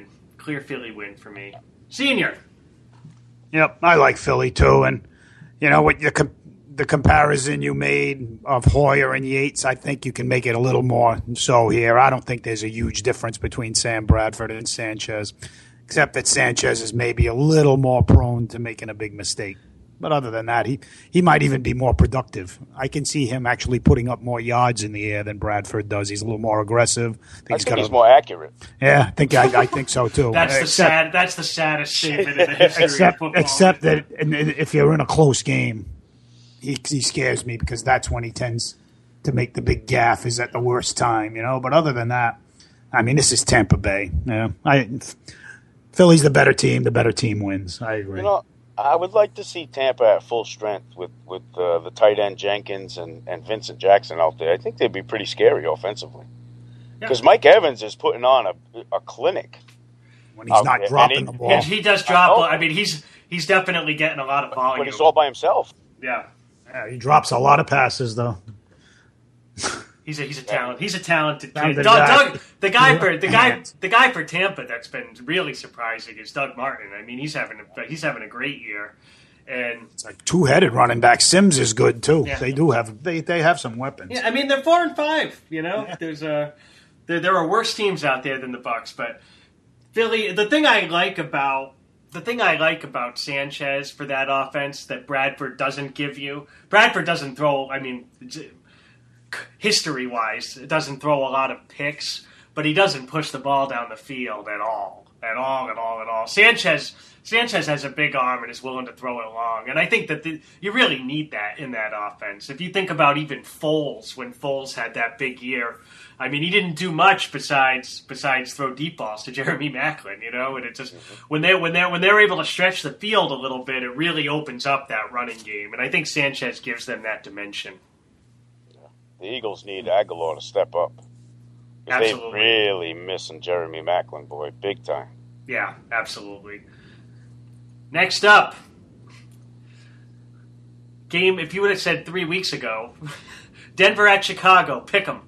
Clear Philly win for me. Senior. Yep, I like Philly too, and you know what the comparison you made of Hoyer and Yates, I think you can make it a little more so here. I don't think there's a huge difference between Sam Bradford and Sanchez, except that Sanchez is maybe a little more prone to making a big mistake. But other than that, he might even be more productive. I can see him actually putting up more yards in the air than Bradford does. He's a little more aggressive. I think he's more accurate. Yeah, I think so too. That's the saddest statement in the history of football. Except that if you're in a close game, he scares me because that's when he tends to make the big gaffe. Is at the worst time, you know. But other than that, I mean, this is Tampa Bay. Yeah, Philly's the better team. The better team wins. I agree. You know, I would like to see Tampa at full strength with the tight end Jenkins and Vincent Jackson out there. I think they'd be pretty scary offensively. Because Mike Evans is putting on a clinic. When he's not dropping the ball. And he does drop. I mean, he's definitely getting a lot of volume. But he's all by himself. Yeah. He drops a lot of passes, though. He's a talent. He's a talented kid. Doug, the guy for Tampa that's been really surprising is Doug Martin. I mean, he's having a great year, and it's like two-headed running back. Sims is good too. Yeah. They have some weapons. Yeah, I mean they're 4-5. You know, yeah. There are worse teams out there than the Bucks, but Philly. The thing I like about Sanchez for that offense that Bradford doesn't give you. Bradford doesn't throw. I mean, history-wise, it doesn't throw a lot of picks, but he doesn't push the ball down the field at all. Sanchez has a big arm and is willing to throw it long, and I think that you really need that in that offense. If you think about even Foles, when Foles had that big year, I mean, he didn't do much besides throw deep balls to Jeremy Maclin, you know. And it just when they're able to stretch the field a little bit, it really opens up that running game, and I think Sanchez gives them that dimension. The Eagles need Aguilar to step up. Absolutely. They're really missing Jeremy Maclin, boy, big time. Yeah, absolutely. Next up, game, if you would have said 3 weeks ago, Denver at Chicago, pick 'em.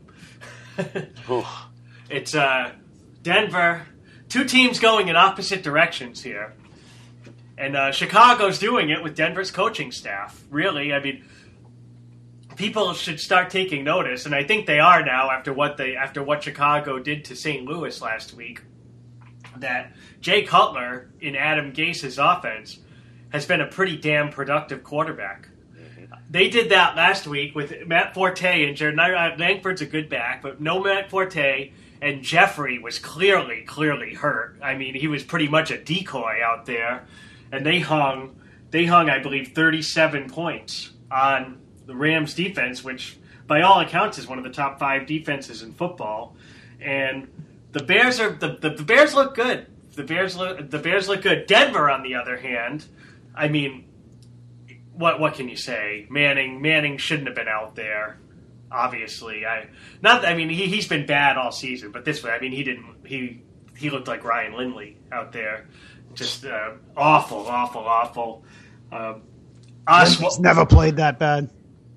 It's Denver, two teams going in opposite directions here. And Chicago's doing it with Denver's coaching staff. Really, I mean, people should start taking notice, and I think they are now after what Chicago did to St. Louis last week, that Jay Cutler in Adam Gase's offense has been a pretty damn productive quarterback. Mm-hmm. They did that last week with Matt Forte injured. Langford's a good back, but no Matt Forte, and Jeffrey was clearly hurt. I mean, he was pretty much a decoy out there, and they hung, I believe, 37 points on the Rams defense, which by all accounts is one of the top 5 defenses in football. And the Bears are the Bears look good. The Bears look good. Denver, on the other hand, I mean, what can you say? Manning shouldn't have been out there. Obviously, he's been bad all season, but this way, I mean, he looked like Ryan Lindley out there, just awful. He's never played that bad.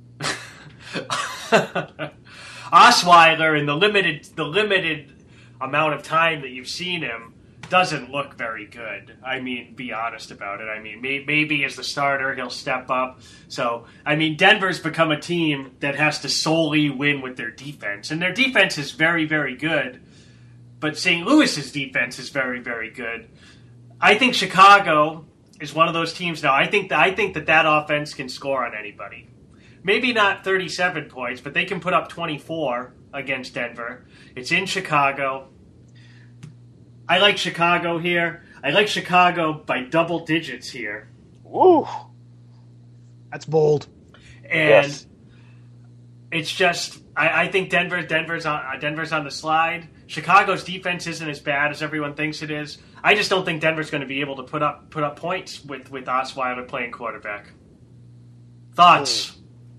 Osweiler, in the limited amount of time that you've seen him, doesn't look very good. I mean, be honest about it. I mean, maybe as the starter he'll step up. So, I mean, Denver's become a team that has to solely win with their defense, and their defense is very, very good. But St. Louis's defense is very, very good. I think Chicago is one of those teams now. I think that offense can score on anybody. Maybe not 37 points, but they can put up 24 against Denver. It's in Chicago. I like Chicago here. I like Chicago by double digits here. Woo! That's bold. And yes. It's just, I think Denver's on the slide. Chicago's defense isn't as bad as everyone thinks it is. I just don't think Denver's going to be able to put up points with Osweiler playing quarterback. Thoughts?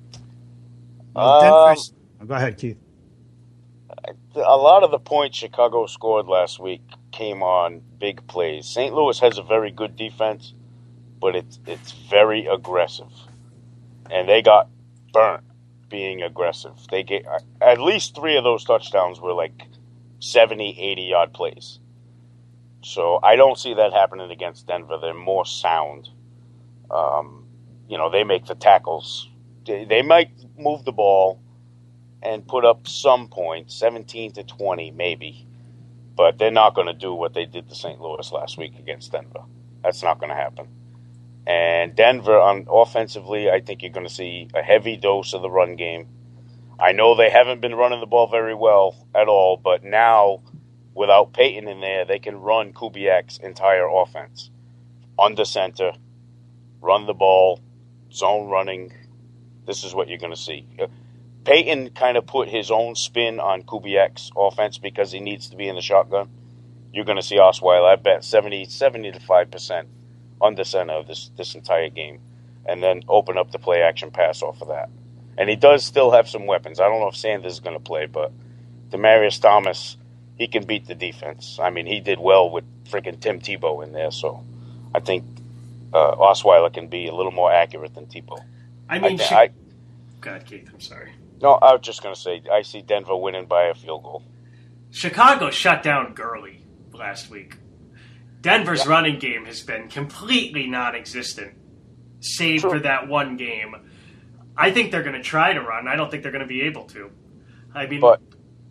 Go ahead, Keith. A lot of the points Chicago scored last week came on big plays. St. Louis has a very good defense, but it's very aggressive. And they got burnt being aggressive. They get at least 3 of those touchdowns were like 70, 80-yard plays. So I don't see that happening against Denver. They're more sound. They make the tackles. They might move the ball and put up some points, 17-20 maybe. But they're not going to do what they did to St. Louis last week against Denver. That's not going to happen. And Denver, offensively, I think you're going to see a heavy dose of the run game. I know they haven't been running the ball very well at all, but now, without Peyton in there, they can run Kubiak's entire offense. Under center, run the ball, zone running. This is what you're going to see. Peyton kind of put his own spin on Kubiak's offense because he needs to be in the shotgun. You're going to see Osweiler, I bet, 70-5% under center of this entire game, and then open up the play-action pass off of that. And he does still have some weapons. I don't know if Sanders is going to play, but Demaryius Thomas, he can beat the defense. I mean, he did well with freaking Tim Tebow in there, so I think Osweiler can be a little more accurate than Tebow. Go ahead, Keith. I'm sorry. No, I was just going to say, I see Denver winning by a field goal. Chicago shut down Gurley last week. Denver's running game has been completely non-existent, save for that one game. I think they're going to try to run. I don't think they're going to be able to. I mean, but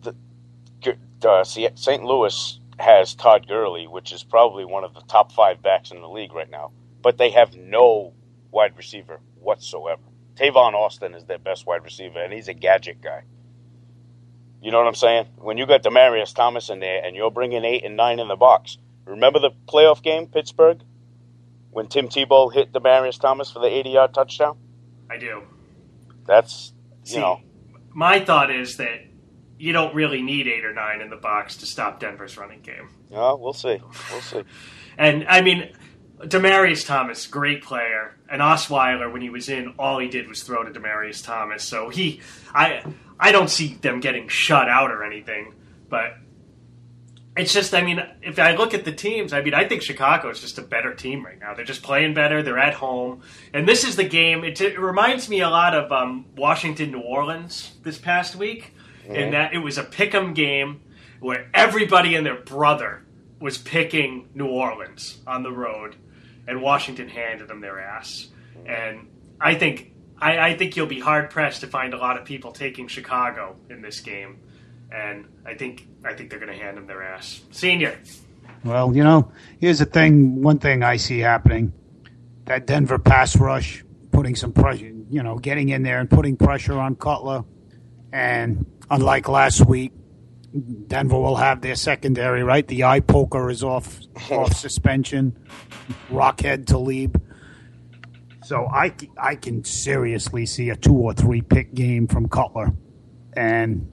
St. Louis has Todd Gurley, which is probably one of the top 5 backs in the league right now. But they have no wide receiver whatsoever. Tavon Austin is their best wide receiver, and he's a gadget guy. You know what I'm saying? When you got Demaryius Thomas in there, and you're bringing 8 and 9 in the box. Remember the playoff game, Pittsburgh, when Tim Tebow hit Demaryius Thomas for the 80-yard touchdown? I do. That's, my thought is that you don't really need 8 or 9 in the box to stop Denver's running game. We'll see. And, I mean, Demaryius Thomas, great player. And Osweiler, when he was in, all he did was throw to Demaryius Thomas. So I don't see them getting shut out or anything. But it's just, I mean, if I look at the teams, I mean, I think Chicago is just a better team right now. They're just playing better. They're at home. And this is the game. It reminds me a lot of Washington, New Orleans this past week, in that it was a pick'em game where everybody and their brother was picking New Orleans on the road, and Washington handed them their ass. And I think you'll be hard pressed to find a lot of people taking Chicago in this game, and I think they're going to hand them their ass. Senior. Well, here's the thing. One thing I see happening: that Denver pass rush, putting some pressure, getting in there and putting pressure on Cutler, and unlike last week, Denver will have their secondary, right? The eye poker is off suspension. Rockhead Talib. So I can seriously see a 2 or 3 pick game from Cutler, and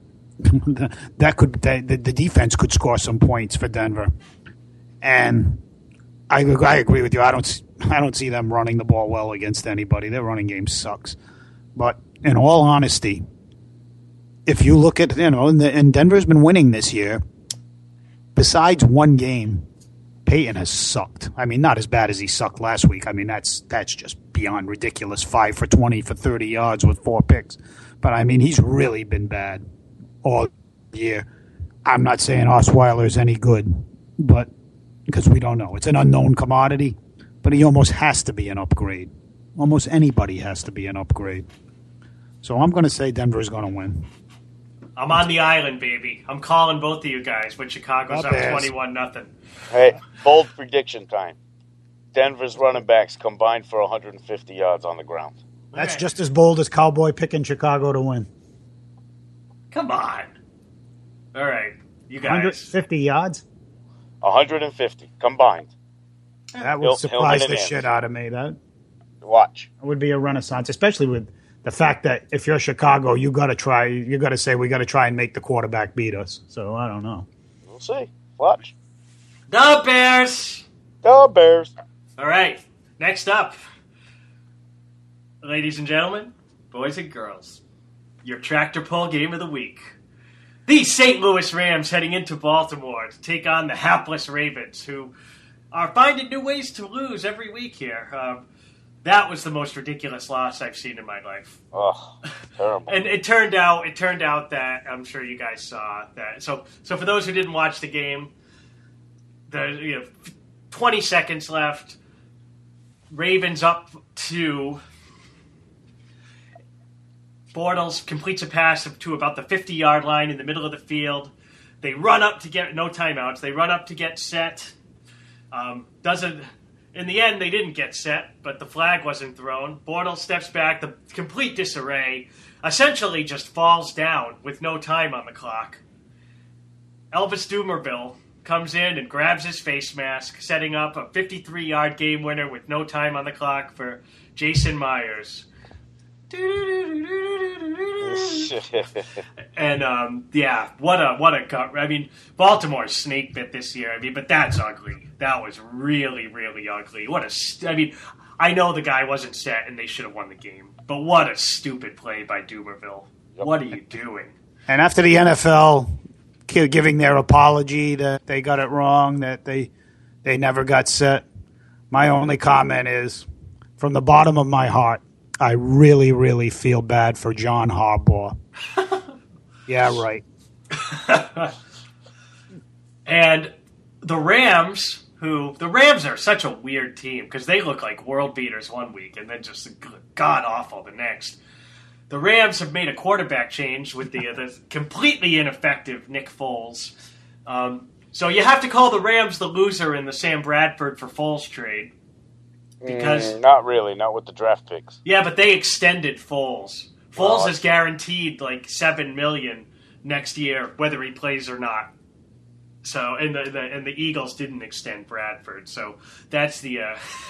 the defense could score some points for Denver. And I agree with you. I don't see them running the ball well against anybody. Their running game sucks. But in all honesty, if you look at, and Denver's been winning this year, besides one game, Peyton has sucked. I mean, not as bad as he sucked last week. I mean, that's just beyond ridiculous. 5 for 20 for 30 yards with 4 picks. But, I mean, he's really been bad all year. I'm not saying Osweiler is any good, but because we don't know. It's an unknown commodity, but he almost has to be an upgrade. Almost anybody has to be an upgrade. So I'm going to say Denver is going to win. I'm on the island, baby. I'm calling both of you guys when Chicago's up 21-0. Hey, bold prediction time. Denver's running backs combined for 150 yards on the ground. That's just as bold as Cowboy picking Chicago to win. Come on. All right, you guys. 150 yards? 150 combined. That would surprise the shit out of me. Watch. It would be a renaissance, especially with the fact that if you're Chicago, you got to say we got to try and make the quarterback beat us. So I don't know. We'll see. Watch. The Bears. The Bears. All right. Next up, ladies and gentlemen, boys and girls, your tractor pull game of the week. The St. Louis Rams heading into Baltimore to take on the hapless Ravens, who are finding new ways to lose every week here. That was the most ridiculous loss I've seen in my life. Oh, terrible. And it turned out that, I'm sure you guys saw that. So for those who didn't watch the game, The 20 seconds left. Ravens up 2. Bortles completes a pass to about the 50-yard line in the middle of the field. They run up to get no timeouts. They run up to get set. In the end, they didn't get set, but the flag wasn't thrown. Bortles steps back. The complete disarray. Essentially, just falls down with no time on the clock. Elvis Dumervil comes in and grabs his face mask, setting up a 53-yard game winner with no time on the clock for Jason Myers. And what a gut. I mean, Baltimore snake bit this year. I mean, but that's ugly. That was really, really ugly. I know the guy wasn't set and they should have won the game, but what a stupid play by Dumervil. Yep. What are you doing? And after the NFL giving their apology that they got it wrong, that they never got set, my only comment is, from the bottom of my heart, I really, really feel bad for John Harbaugh. Yeah, right. And the Rams are such a weird team because they look like world beaters one week and then just god-awful the next. The Rams have made a quarterback change with the completely ineffective Nick Foles. So you have to call the Rams the loser in the Sam Bradford for Foles trade. Because not really, not with the draft picks. Yeah, but they extended Foles. Foles is guaranteed like $7 million next year, whether he plays or not. So, and the Eagles didn't extend Bradford. So that's the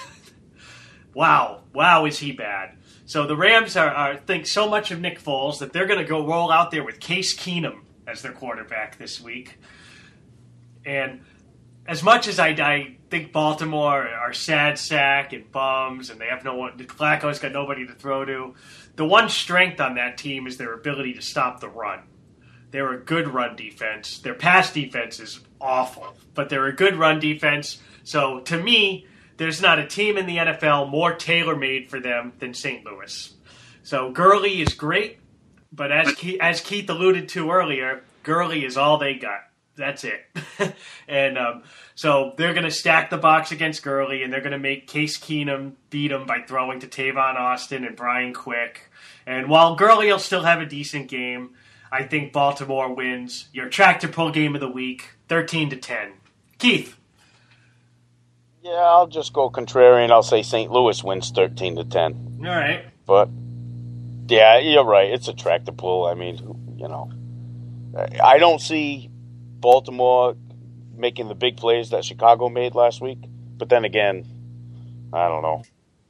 wow, is he bad? So the Rams think so much of Nick Foles that they're going to go roll out there with Case Keenum as their quarterback this week. And as much as I think Baltimore are sad sack and bums and they have no one, Flacco's got nobody to throw to, the one strength on that team is their ability to stop the run. They're a good run defense. Their pass defense is awful, but they're a good run defense. So to me, there's not a team in the NFL more tailor-made for them than St. Louis. So Gurley is great, but as Keith alluded to earlier, Gurley is all they got. That's it. And so they're going to stack the box against Gurley, and they're going to make Case Keenum beat him by throwing to Tavon Austin and Brian Quick. And while Gurley will still have a decent game, I think Baltimore wins. Your tractor pull game of the week, 13-10. Keith. Yeah, I'll just go contrarian. I'll say St. Louis wins 13-10. All right. But, yeah, you're right. It's a tractor pull. I mean, I don't see Baltimore making the big plays that Chicago made last week. But then again, I don't know.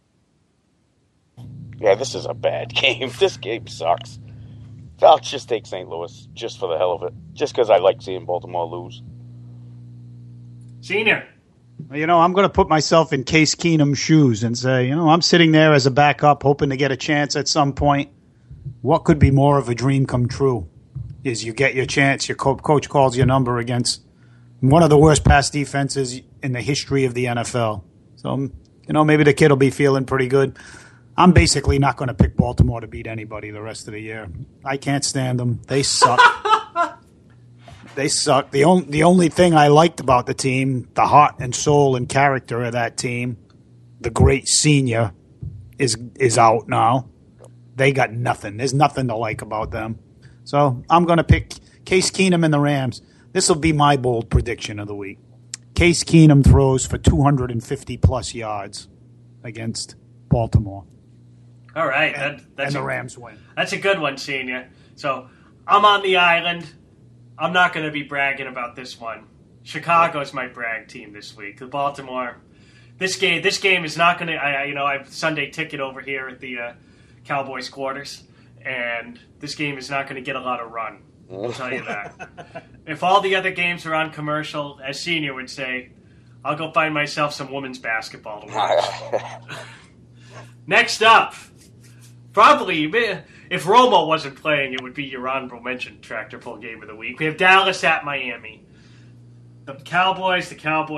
Yeah, this is a bad game. This game sucks. I'll just take St. Louis just for the hell of it. Just because I like seeing Baltimore lose. Senior. I'm going to put myself in Case Keenum's shoes and say, I'm sitting there as a backup hoping to get a chance at some point. What could be more of a dream come true is you get your chance, your coach calls your number against one of the worst pass defenses in the history of the NFL. So, maybe the kid will be feeling pretty good. I'm basically not going to pick Baltimore to beat anybody the rest of the year. I can't stand them. They suck. They suck. The only thing I liked about the team, the heart and soul and character of that team, the great senior, is out now. They got nothing. There's nothing to like about them. So I'm going to pick Case Keenum and the Rams. This will be my bold prediction of the week. Case Keenum throws for 250-plus yards against Baltimore. All right. And the Rams win. That's a good one, Senior. So I'm on the island. I'm not going to be bragging about this one. Chicago's my brag team this week. The Baltimore. This game is not going to. I have Sunday ticket over here at the Cowboys quarters, and this game is not going to get a lot of run. I'll tell you that. If all the other games are on commercial, as Senior would say, I'll go find myself some women's basketball to watch. Next up, probably, if Romo wasn't playing, it would be your honorable mention tractor pull game of the week. We have Dallas at Miami. The Cowboys.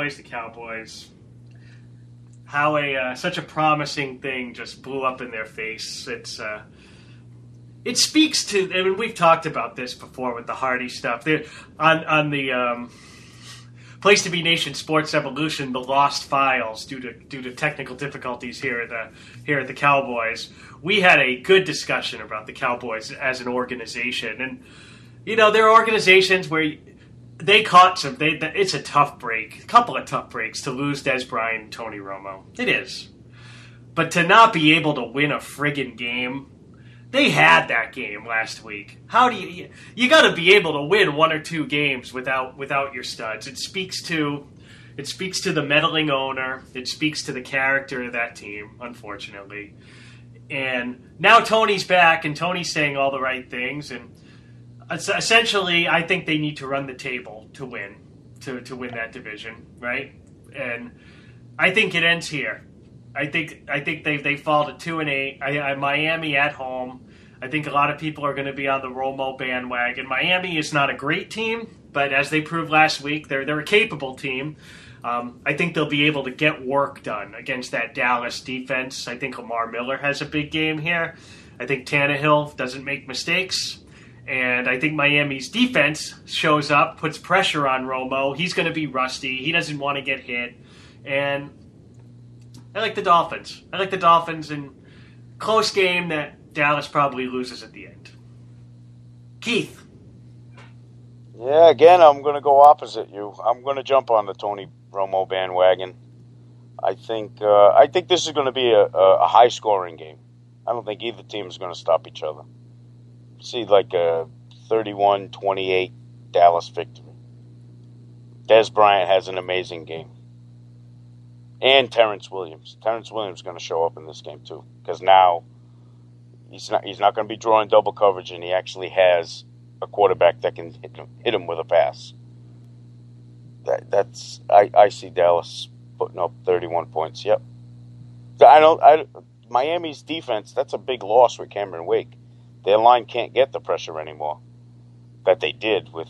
How such a promising thing just blew up in their face. It speaks to, we've talked about this before with the Hardy stuff. On the Place to Be Nation Sports Evolution, the lost files due to technical difficulties here at the Cowboys. We had a good discussion about the Cowboys as an organization, and there are organizations where they caught some. It's a tough break, a couple of tough breaks to lose Des Bryant and Tony Romo. It is, but to not be able to win a friggin' game. They had that game last week. How do you got to be able to win one or two games without your studs. It speaks to the meddling owner. It speaks to the character of that team, unfortunately. And now Tony's back, and Tony's saying all the right things. And essentially, I think they need to run the table to win that division, right? And I think it ends here. I think they fall to 2-8. Miami at home. I think a lot of people are going to be on the Romo bandwagon. Miami is not a great team, but as they proved last week, they're a capable team. I think they'll be able to get work done against that Dallas defense. I think Lamar Miller has a big game here. I think Tannehill doesn't make mistakes. And I think Miami's defense shows up, puts pressure on Romo. He's going to be rusty. He doesn't want to get hit. And I like the Dolphins. In close game that Dallas probably loses at the end. Keith. Yeah, again, I'm going to go opposite you. I'm going to jump on the Tony Romo bandwagon. I think this is going to be a high-scoring game. I don't think either team is going to stop each other. See like a 31-28 Dallas victory. Des Bryant has an amazing game. And Terrence Williams. Terrence Williams is going to show up in this game too, because now he's not going to be drawing double coverage, and he actually has a quarterback that can hit him with a pass. I see Dallas putting up 31 points. Yep. Miami's defense, that's a big loss with Cameron Wake. Their line can't get the pressure anymore that they did with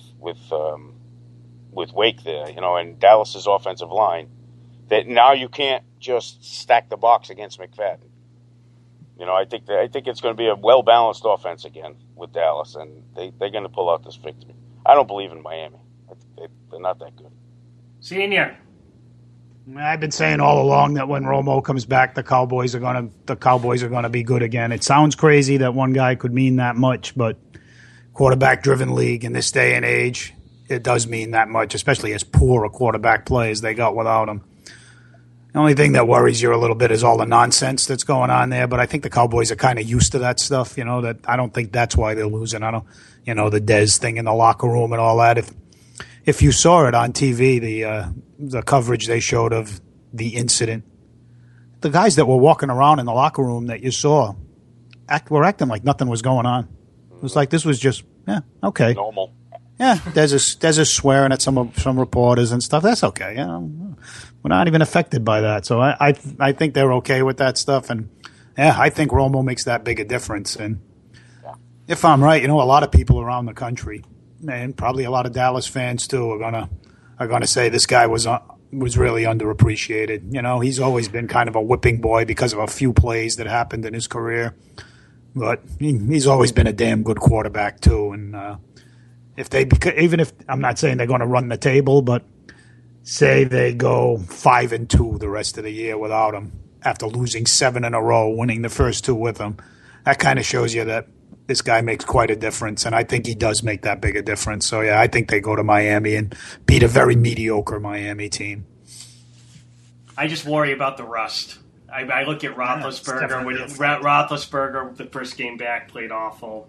Wake there, and Dallas's offensive line. That now you can't just stack the box against McFadden. I think it's going to be a well-balanced offense again with Dallas, and they're going to pull out this victory. I don't believe in Miami. They're not that good. Senior. I've been saying all along that when Romo comes back, the Cowboys are going to be good again. It sounds crazy that one guy could mean that much, but quarterback-driven league in this day and age, it does mean that much, especially as poor a quarterback play as they got without him. The only thing that worries you a little bit is all the nonsense that's going on there, but I think the Cowboys are kind of used to that stuff, that I don't think that's why they're losing. I don't, the Dez thing in the locker room and all that. If you saw it on TV, the coverage they showed of the incident, the guys that were walking around in the locker room that you saw were acting like nothing was going on. It was like this was just, okay. Normal. Yeah, there's a swearing at some reporters and stuff. That's okay. We're not even affected by that. So I think they're okay with that stuff. And I think Romo makes that big a difference. And if I'm right, a lot of people around the country, and probably a lot of Dallas fans too, are gonna say this guy was really underappreciated. He's always been kind of a whipping boy because of a few plays that happened in his career, but he's always been a damn good quarterback too. And even if I'm not saying they're going to run the table, but say they go 5-2 the rest of the year without him after losing 7 in a row, winning the first 2 with him, that kind of shows you that this guy makes quite a difference, and I think he does make that big a difference. So, I think they go to Miami and beat a very mediocre Miami team. I just worry about the rust. I look at Roethlisberger. Roethlisberger, the first game back, played awful.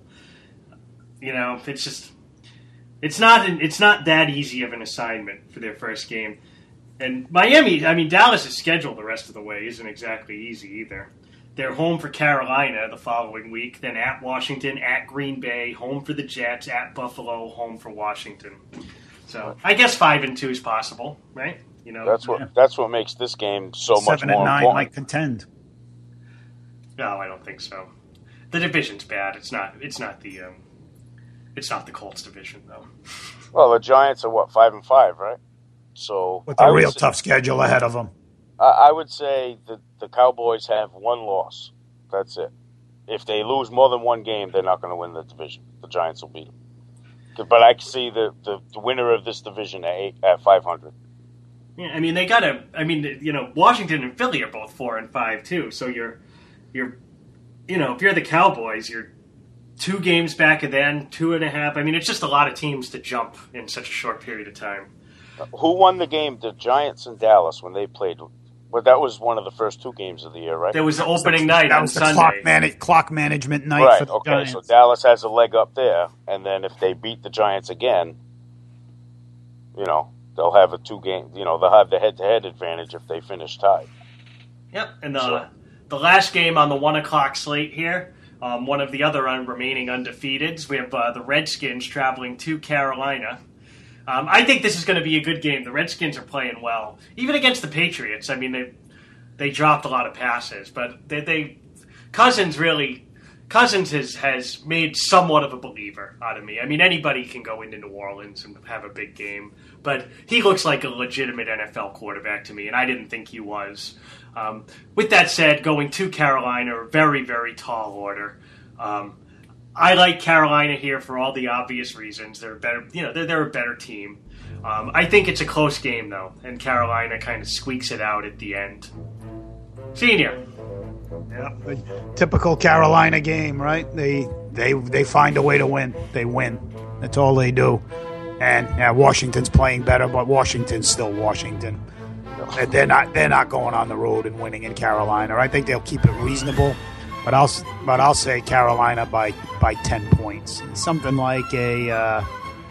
It's not that easy of an assignment for their first game. And Miami, Dallas' schedule the rest of the way isn't exactly easy either. They're home for Carolina the following week, then at Washington, at Green Bay, home for the Jets, at Buffalo, home for Washington. So I guess 5-2 is possible, right? That's what makes this game so much more important. 7-9 might contend. No, I don't think so. The division's bad. It's not the Colts division though. Well, the Giants are 5-5, right? So with a real tough schedule ahead of them. I would say that the Cowboys have one loss. That's it. If they lose more than one game, they're not going to win the division. The Giants will beat them. But I see the winner of this division at 500. Yeah, I mean, Washington and Philly are both 4-5 too. So you're, if you're the Cowboys, you're 2 games back and then 2.5. I mean, it's just a lot of teams to jump in such a short period of time. Who won the game? The Giants and Dallas when they played. Well, that was one of the first 2 games of the year, right? There was the opening night on Sunday. Clock management night right, for the okay, Giants. So Dallas has a leg up there, and then if they beat the Giants again, they'll have a 2-game, they'll have the head-to-head advantage if they finish tied. Yep, and the last game on the 1 o'clock slate here, one of the other remaining undefeateds, we have the Redskins traveling to Carolina. I think this is going to be a good game. The Redskins are playing well, even against the Patriots. I mean, they dropped a lot of passes, but Cousins has made somewhat of a believer out of me. I mean, anybody can go into New Orleans and have a big game, but he looks like a legitimate NFL quarterback to me, and I didn't think he was. With that said, going to Carolina, a very, very tall order. I like Carolina here for all the obvious reasons. They're better, they're a better team. I think it's a close game though, and Carolina kind of squeaks it out at the end. Senior. Yeah, typical Carolina game, right? They find a way to win. They win. That's all they do. And Washington's playing better, but Washington's still Washington. They're not going on the road and winning in Carolina. I think they'll keep it reasonable. But I'll say Carolina by 10 points. Something like a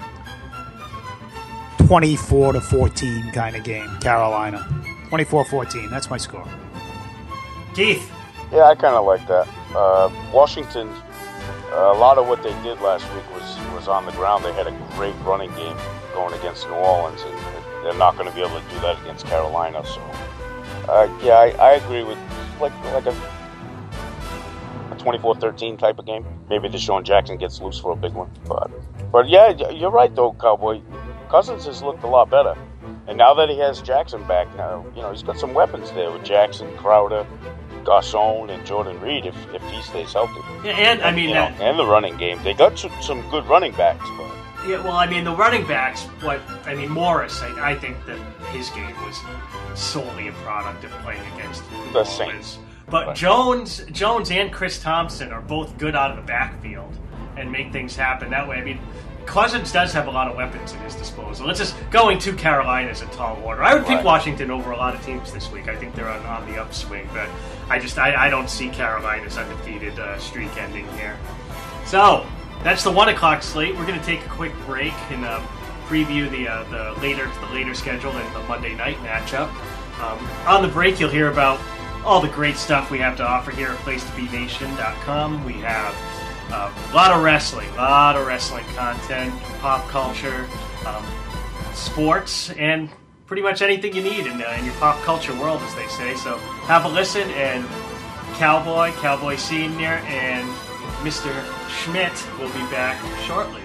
24-14 kind of game. Carolina. 24-14. That's my score. Keith. Yeah, I kind of like that. Washington, a lot of what they did last week was on the ground. They had a great running game going against New Orleans, and they're not going to be able to do that against Carolina. So, I agree with like a 24-13 type of game. Maybe Deshaun Jackson gets loose for a big one. But yeah, you're right, though, Cowboy. Cousins has looked a lot better. And now that he has Jackson back, now he's got some weapons there with Jackson, Crowder, Garcon, and Jordan Reed if he stays healthy. Yeah, and I mean... and the running game. They got some good running backs. But. Yeah, well, I mean, the running backs, Morris, I think that his game was solely a product of playing against the Saints. But right. Jones and Chris Thompson are both good out of the backfield and make things happen that way. I mean, Cousins does have a lot of weapons at his disposal. It's just going to Carolina is a tall order. I would pick Washington over a lot of teams this week. I think they're on the upswing, but I don't see Carolina's undefeated streak ending here. So that's the 1 o'clock slate. We're going to take a quick break and preview the later schedule and the Monday night matchup. On the break, you'll hear about all the great stuff we have to offer here at PlaceToBeNation.com. We have a lot of wrestling content, pop culture, sports, and pretty much anything you need in your pop culture world, as they say. So have a listen, and Cowboy Senior, and Mr. Schmidt will be back shortly.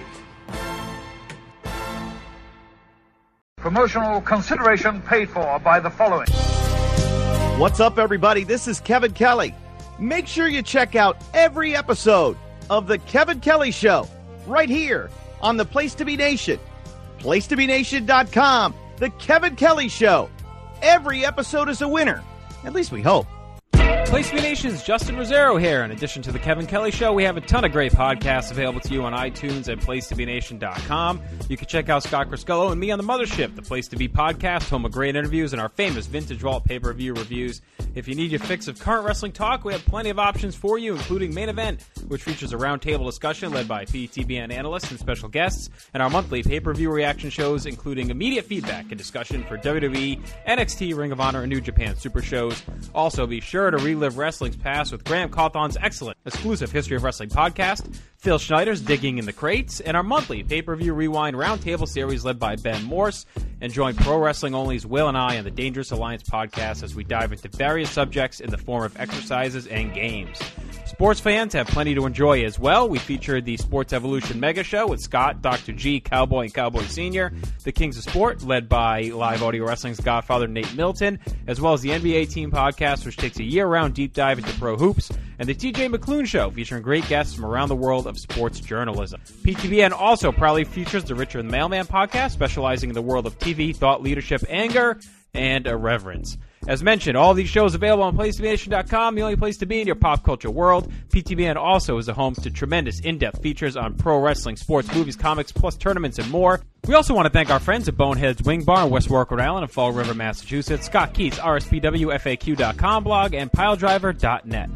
Promotional consideration paid for by the following. What's up, everybody? This is Kevin Kelly. Make sure you check out every episode of The Kevin Kelly Show right here on the Place to Be Nation. PlaceToBeNation.com. The Kevin Kelly Show. Every episode is a winner. At least we hope. Place to Be Nation's Justin Rosero here. In addition to The Kevin Kelly Show, we have a ton of great podcasts available to you on iTunes and PlaceToBeNation.com. You can check out Scott Criscullo and me on The Mothership, the Place to Be podcast, home of great interviews and our famous Vintage Vault pay-per-view reviews. If you need your fix of current wrestling talk, we have plenty of options for you, including Main Event, which features a roundtable discussion led by PTBN analysts and special guests, and our monthly pay-per-view reaction shows, including immediate feedback and discussion for WWE, NXT, Ring of Honor, and New Japan Super shows. Also, be sure to relive wrestling's past with Graham Cawthon's excellent exclusive History of Wrestling podcast, Phil Schneider's Digging in the Crates, and our monthly pay-per-view rewind roundtable series led by Ben Morse. And join Pro Wrestling Only's Will and I on the Dangerous Alliance podcast as we dive into various subjects in the form of exercises and games. Sports fans have plenty to enjoy as well. We featured the Sports Evolution Mega Show with Scott, Dr. G, Cowboy, and Cowboy Sr., the Kings of Sport, led by Live Audio Wrestling's Godfather Nate Milton, as well as the NBA Team Podcast, which takes a year-round deep dive into pro hoops, and the TJ McClune Show, featuring great guests from around the world of sports journalism. PTBN also proudly features the Richard the Mailman Podcast, specializing in the world of TV, thought leadership, anger, and irreverence. As mentioned, all these shows available on PlaceToBeNation.com, the only place to be in your pop culture world. PTBN also is a home to tremendous in-depth features on pro wrestling, sports, movies, comics, plus tournaments and more. We also want to thank our friends at Bonehead's Wing Bar in West Warwick, Rhode Island and Fall River, Massachusetts, Scott Keats, RSPWFAQ.com blog, and PileDriver.net.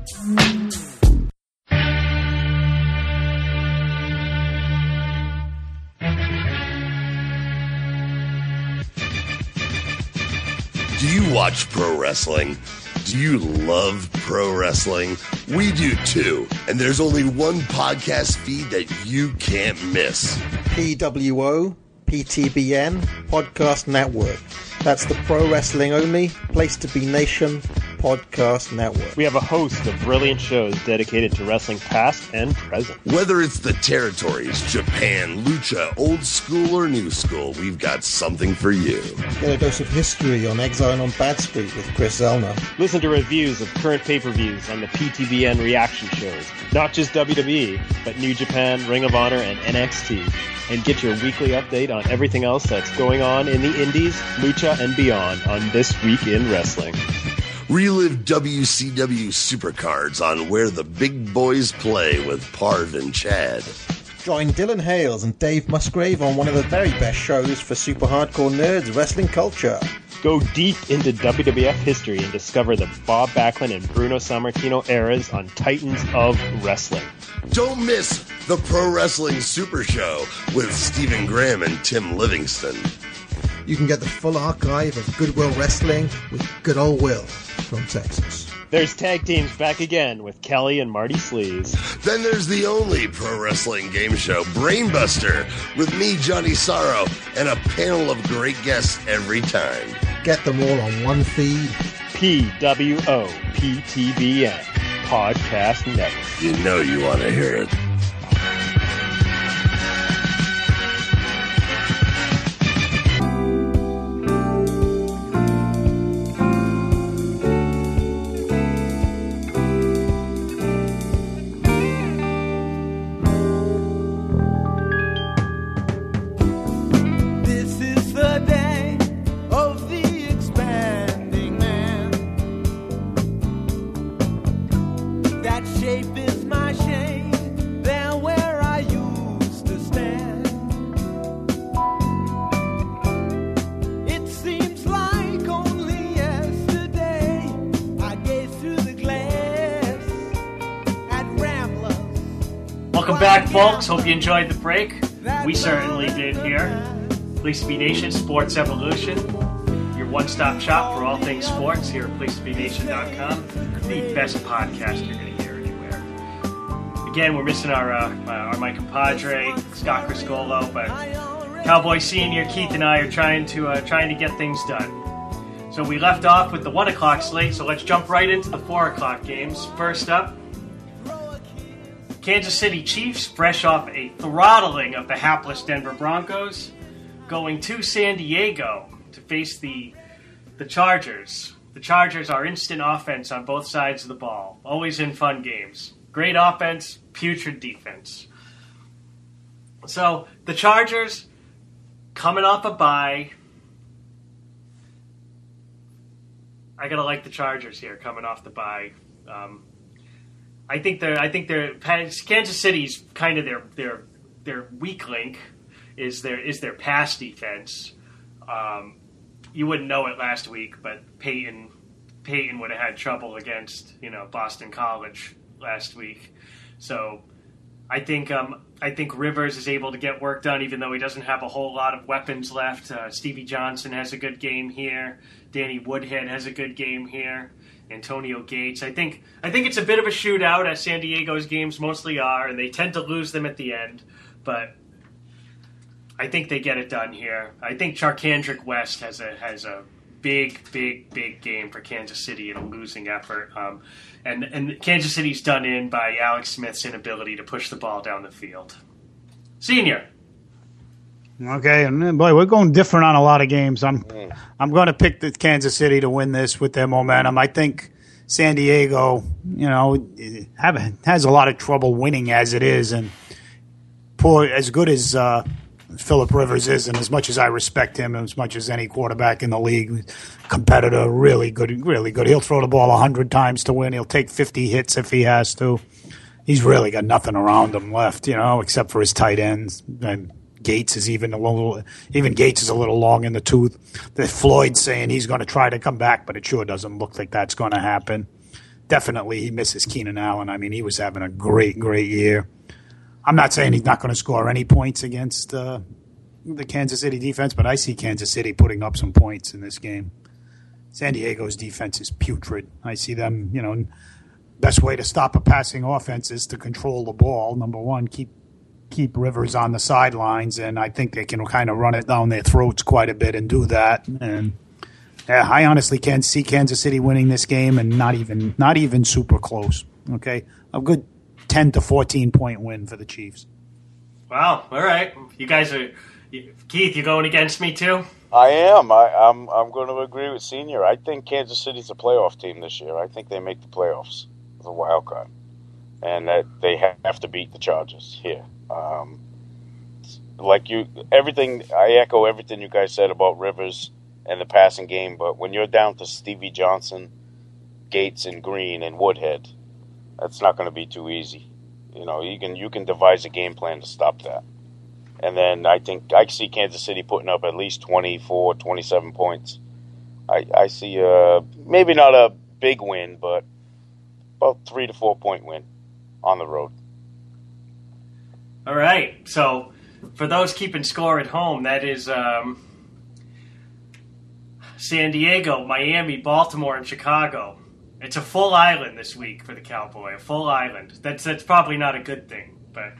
Do you watch pro wrestling? Do you love pro wrestling? We do too. And there's only one podcast feed that you can't miss. PWO, PTBN, Podcast Network. That's the pro wrestling only Place to Be Nation Podcast Network. We have a host of brilliant shows dedicated to wrestling past and present. Whether it's the territories, Japan, Lucha, old school or new school, we've got something for you. Get a dose of history on Exile on Bad Street with Chris Zellner. Listen to reviews of current pay-per-views on the PTBN reaction shows. Not just WWE, but New Japan, Ring of Honor, and NXT. And get your weekly update on everything else that's going on in the indies, Lucha, and beyond on This Week in Wrestling. Relive WCW Supercards on Where the Big Boys Play with Pard and Chad. Join Dylan Hales and Dave Musgrave on one of the very best shows for super hardcore nerds, wrestling culture. Go deep into WWF history and discover the Bob Backlund and Bruno Sammartino eras on Titans of Wrestling. Don't miss the Pro Wrestling Super Show with Stephen Graham and Tim Livingston. You can get the full archive of Goodwill Wrestling with Good Old Will from Texas. There's tag teams back again with Kelly and Marty Sleaze. Then there's the only pro wrestling game show, Brainbuster, with me, Johnny Sorrow, and a panel of great guests every time. Get them all on one feed. PWO PTBN Podcast Network. You know you want to hear it. Back, folks. Hope you enjoyed the break. We certainly did here. Place to Be Nation, Sports Evolution, your one-stop shop for all things sports here at PlaceToBeNation.com. The best podcast you're going to hear anywhere. Again, we're missing our my compadre Scott Criscolo, but Cowboy Senior Keith and I are trying to get things done. So we left off with the 1 o'clock slate. So let's jump right into the 4 o'clock games. First up, Kansas City Chiefs, fresh off a throttling of the hapless Denver Broncos, going to San Diego to face the Chargers. The Chargers are instant offense on both sides of the ball, always in fun games. Great offense, putrid defense. So the Chargers, coming off a bye. I gotta like the Chargers here, coming off the bye. I think they're Kansas City's kind of their weak link is their pass defense. You wouldn't know it last week, but Peyton would have had trouble against Boston College last week. So I think Rivers is able to get work done, even though he doesn't have a whole lot of weapons left. Stevie Johnson has a good game here. Danny Woodhead has a good game here. Antonio Gates. I think it's a bit of a shootout, as San Diego's games mostly are, and they tend to lose them at the end. But I think they get it done here. I think Charkandrick West has a big game for Kansas City in a losing effort. And Kansas City's done in by Alex Smith's inability to push the ball down the field. Senior. Okay, and boy, we're going different on a lot of games. I'm going to pick the Kansas City to win this with their momentum. I think San Diego, has a lot of trouble winning as it is, and as good as Phillip Rivers is, and as much as I respect him, as much as any quarterback in the league, competitor, really good, really good. He'll throw the ball 100 times to win. He'll take 50 hits if he has to. He's really got nothing around him left, except for his tight ends. And Gates is even Gates is a little long in the tooth. Floyd's saying he's going to try to come back, but it sure doesn't look like that's going to happen. Definitely he misses Keenan Allen. I mean, he was having a great, great year. I'm not saying he's not going to score any points against the Kansas City defense, but I see Kansas City putting up some points in this game. San Diego's defense is putrid. I see them, best way to stop a passing offense is to control the ball. Number one, keep Rivers on the sidelines, and I think they can kind of run it down their throats quite a bit and do that. And yeah, I honestly can't see Kansas City winning this game, and not even super close. Okay, a good 10 to 14 point win for the Chiefs. Wow! All right, you guys are Keith. You going against me too? I am. I'm going to agree with Senior. I think Kansas City's a playoff team this year. I think they make the playoffs as a wild card, and that they have to beat the Chargers here. I echo everything you guys said about Rivers and the passing game. But when you're down to Stevie Johnson, Gates, and Green and Woodhead, that's not going to be too easy. You can devise a game plan to stop that. And then I think I see Kansas City putting up at least 24, 27 points. I see maybe not a big win, but about 3 to 4 point win on the road. All right. So for those keeping score at home, that is San Diego, Miami, Baltimore, and Chicago. It's a full island this week for the Cowboy. A full island. That's probably not a good thing, but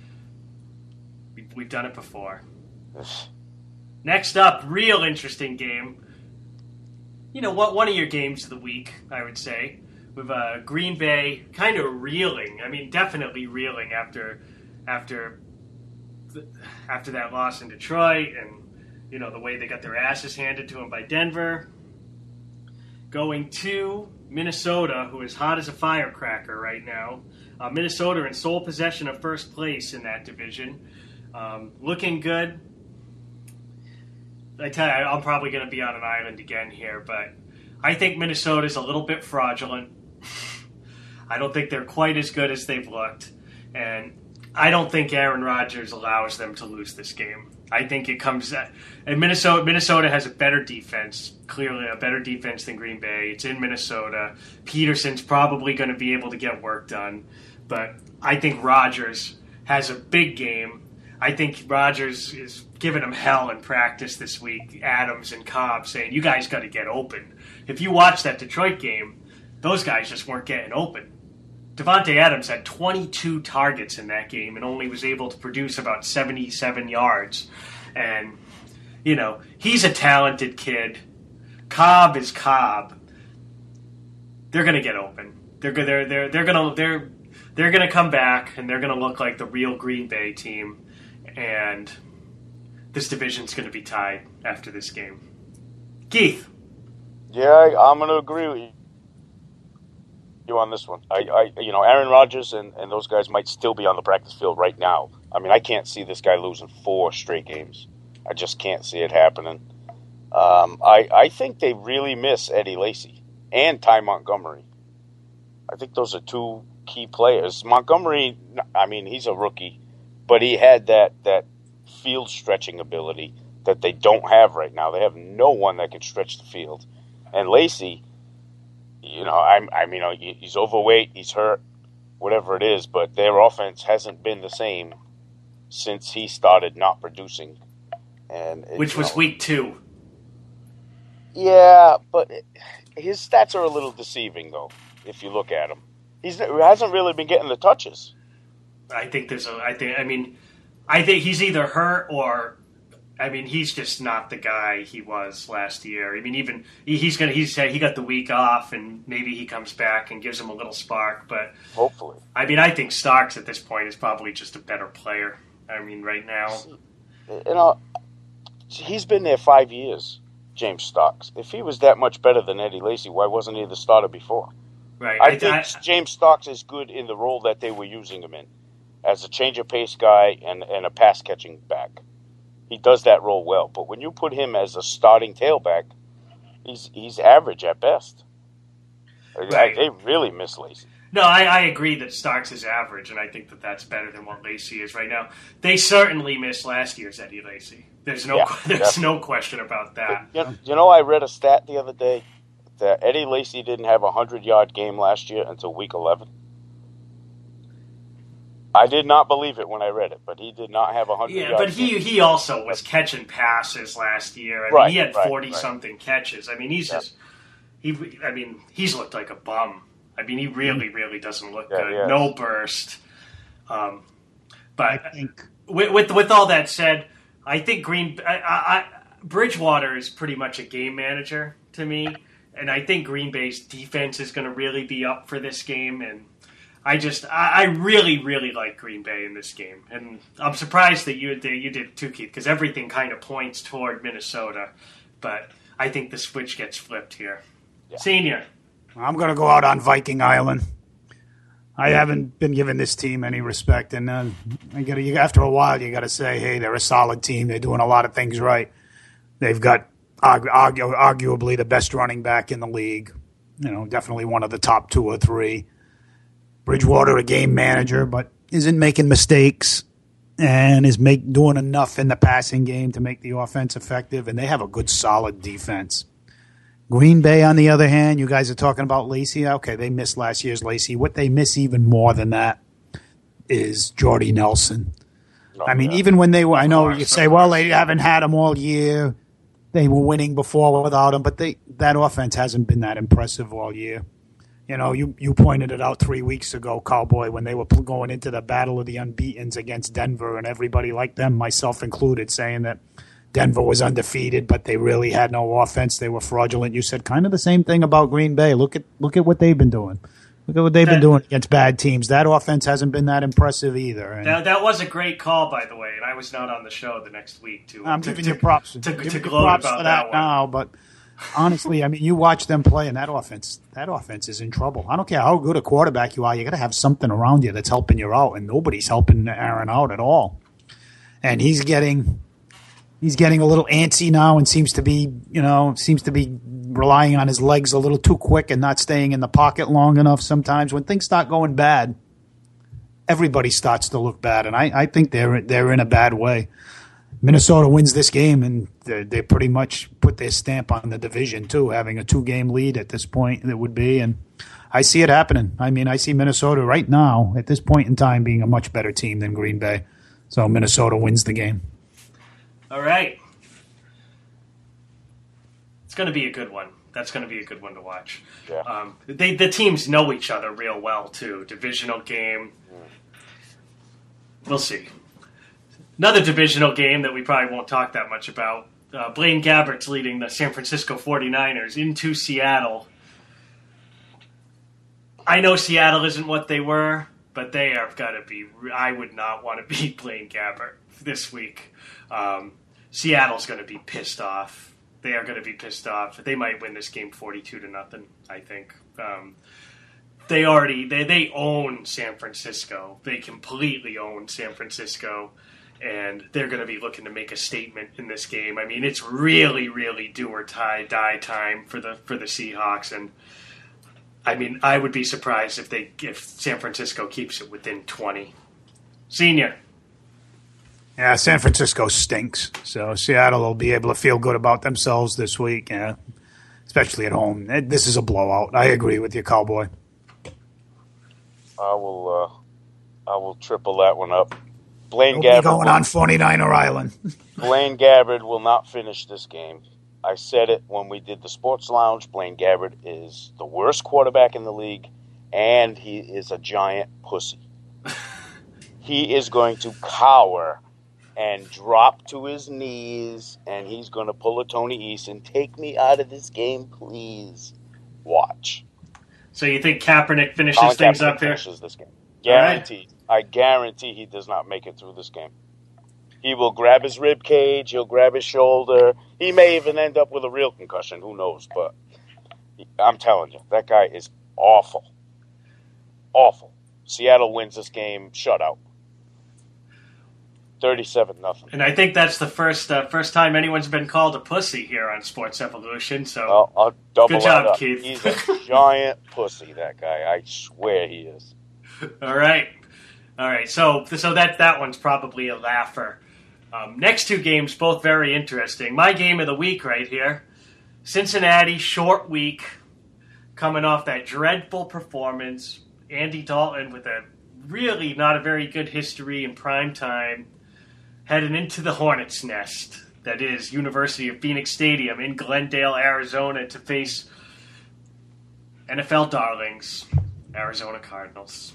we've done it before. Next up, real interesting game. One of your games of the week, I would say, with Green Bay kind of reeling. I mean, definitely reeling after that loss in Detroit, and the way they got their asses handed to them by Denver. Going to Minnesota, who is hot as a firecracker right now. Minnesota in sole possession of first place in that division. Looking good. I tell you, I'm probably going to be on an island again here, but I think Minnesota's a little bit fraudulent. I don't think they're quite as good as they've looked, and I don't think Aaron Rodgers allows them to lose this game. I think it comes and Minnesota has a better defense, clearly a better defense than Green Bay. It's in Minnesota. Peterson's probably going to be able to get work done, but I think Rodgers has a big game. I think Rodgers is giving them hell in practice this week, Adams and Cobb, saying, you guys got to get open. If you watch that Detroit game, those guys just weren't getting open. Devontae Adams had 22 targets in that game and only was able to produce about 77 yards. And, he's a talented kid. Cobb is Cobb. They're going to get open. They're going to come back, and they're going to look like the real Green Bay team. And this division's going to be tied after this game. Keith. Yeah, I'm going to agree with you on this one. Aaron Rodgers and those guys might still be on the practice field right now. I mean, I can't see this guy losing 4 straight games. I just can't see it happening. I think they really miss Eddie Lacy and Ty Montgomery. I think those are 2 key players. Montgomery, I mean, he's a rookie, but he had that field stretching ability that they don't have right now. They have no one that can stretch the field. And Lacy, he's overweight, he's hurt, whatever it is, but their offense hasn't been the same since he started not producing. Which was week 2. Yeah, but his stats are a little deceiving, though, if you look at him. He hasn't really been getting the touches. I think he's either hurt or, he's just not the guy he was last year. I mean, even he got the week off, and maybe he comes back and gives him a little spark. But hopefully, I think Starks at this point is probably just a better player. Right now, he's been there 5 years, James Starks. If he was that much better than Eddie Lacy, why wasn't he the starter before? Right. I think James Starks is good in the role that they were using him in, as a change of pace guy and a pass catching back. He does that role well. But when you put him as a starting tailback, he's average at best. Right. They really miss Lacy. No, I agree that Starks is average, and I think that that's better than what Lacy is right now. They certainly missed last year's Eddie Lacy. There's no question about that. You know, I read a stat the other day that Eddie Lacy didn't have a 100-yard game last year until week 11. I did not believe it when I read it, but he did not have a 100-yard game. Yeah, but he also was catching passes last year. I mean, he had 40-something catches. I mean, he's he's looked like a bum. I mean, he really doesn't look good. No burst. But with all that said, I think Bridgewater is pretty much a game manager to me, and I think Green Bay's defense is going to really be up for this game. And I really like Green Bay in this game, and I'm surprised that you did too, Keith, because everything kind of points toward Minnesota, but I think the switch gets flipped here. Yeah. Senior. I'm going to go out on Viking Island. I haven't been giving this team any respect, and after a while, you got to say, hey, they're a solid team. They're doing a lot of things right. They've got arguably the best running back in the league. You know, definitely one of the top 2 or 3. Bridgewater, a game manager, but isn't making mistakes and is doing enough in the passing game to make the offense effective. And they have a good, solid defense. Green Bay, on the other hand, you guys are talking about Lacy. Okay, they missed last year's Lacy. What they miss even more than that is Jordy Nelson. Even when they were, I know you say, well, they haven't had him all year. They were winning before without him, but that offense hasn't been that impressive all year. You know, you pointed it out 3 weeks ago, Cowboy, when they were going into the battle of the unbeatens against Denver, and everybody like them, myself included, saying that Denver was undefeated, but they really had no offense. They were fraudulent. You said kind of the same thing about Green Bay. Look at what they've been doing. Look at what they've been doing against bad teams. That offense hasn't been that impressive either. And that was a great call, by the way, and I was not on the show the next week I'm giving you props. To gloat about that one. Now, but honestly, I mean, you watch them play, and that offense is in trouble. I don't care how good a quarterback you are. You got to have something around you that's helping you out, and nobody's helping Aaron out at all. And he's getting a little antsy now, and seems to be relying on his legs a little too quick and not staying in the pocket long enough. Sometimes when things start going bad, everybody starts to look bad, and I think they're in a bad way. Minnesota wins this game, and they pretty much put their stamp on the division too, having a 2-game lead at this point. It would be, and I see it happening. I mean, I see Minnesota right now at this point in time being a much better team than Green Bay. So Minnesota wins the game. All right. It's going to be a good one. That's going to be a good one to watch. Yeah. The teams know each other real well, too. Divisional game. We'll see. Another divisional game that we probably won't talk that much about. Blaine Gabbert's leading the San Francisco 49ers into Seattle. I know Seattle isn't what they were, but they have got to be. I would not want to beat Blaine Gabbert this week. Seattle's going to be pissed off. They are going to be pissed off. They might win this game 42-0, I think. They own San Francisco. They completely own San Francisco, and they're going to be looking to make a statement in this game. I mean, it's really, really do or die time for the Seahawks, and I mean, I would be surprised if San Francisco keeps it within 20. Senior. Yeah, San Francisco stinks, so Seattle will be able to feel good about themselves this week, especially at home. This is a blowout. I agree with you, Cowboy. I will triple that one up. Blaine Gabbert going on 49er Island. Blaine Gabbert will not finish this game. I said it when we did the Sports Lounge. Blaine Gabbert is the worst quarterback in the league, and he is a giant pussy. He is going to cower and drop to his knees, and he's going to pull a Tony Eason. Take me out of this game, please. Watch. So you think Kaepernick finishes things up here? Finishes this game. Guaranteed. Right. I guarantee he does not make it through this game. He will grab his rib cage. He'll grab his shoulder. He may even end up with a real concussion. Who knows? But I'm telling you, that guy is awful. Awful. Seattle wins this game shutout. 37-0. And I think that's the first time anyone's been called a pussy here on Sports Evolution. So I'll double good that job, up. Keith. He's a giant pussy, that guy. I swear he is. All right. So that one's probably a laugher. Next two games, both very interesting. My game of the week right here. Cincinnati, short week, coming off that dreadful performance. Andy Dalton with a really not a very good history in prime time, heading into the Hornets' nest. That is University of Phoenix Stadium in Glendale, Arizona, to face NFL darlings, Arizona Cardinals.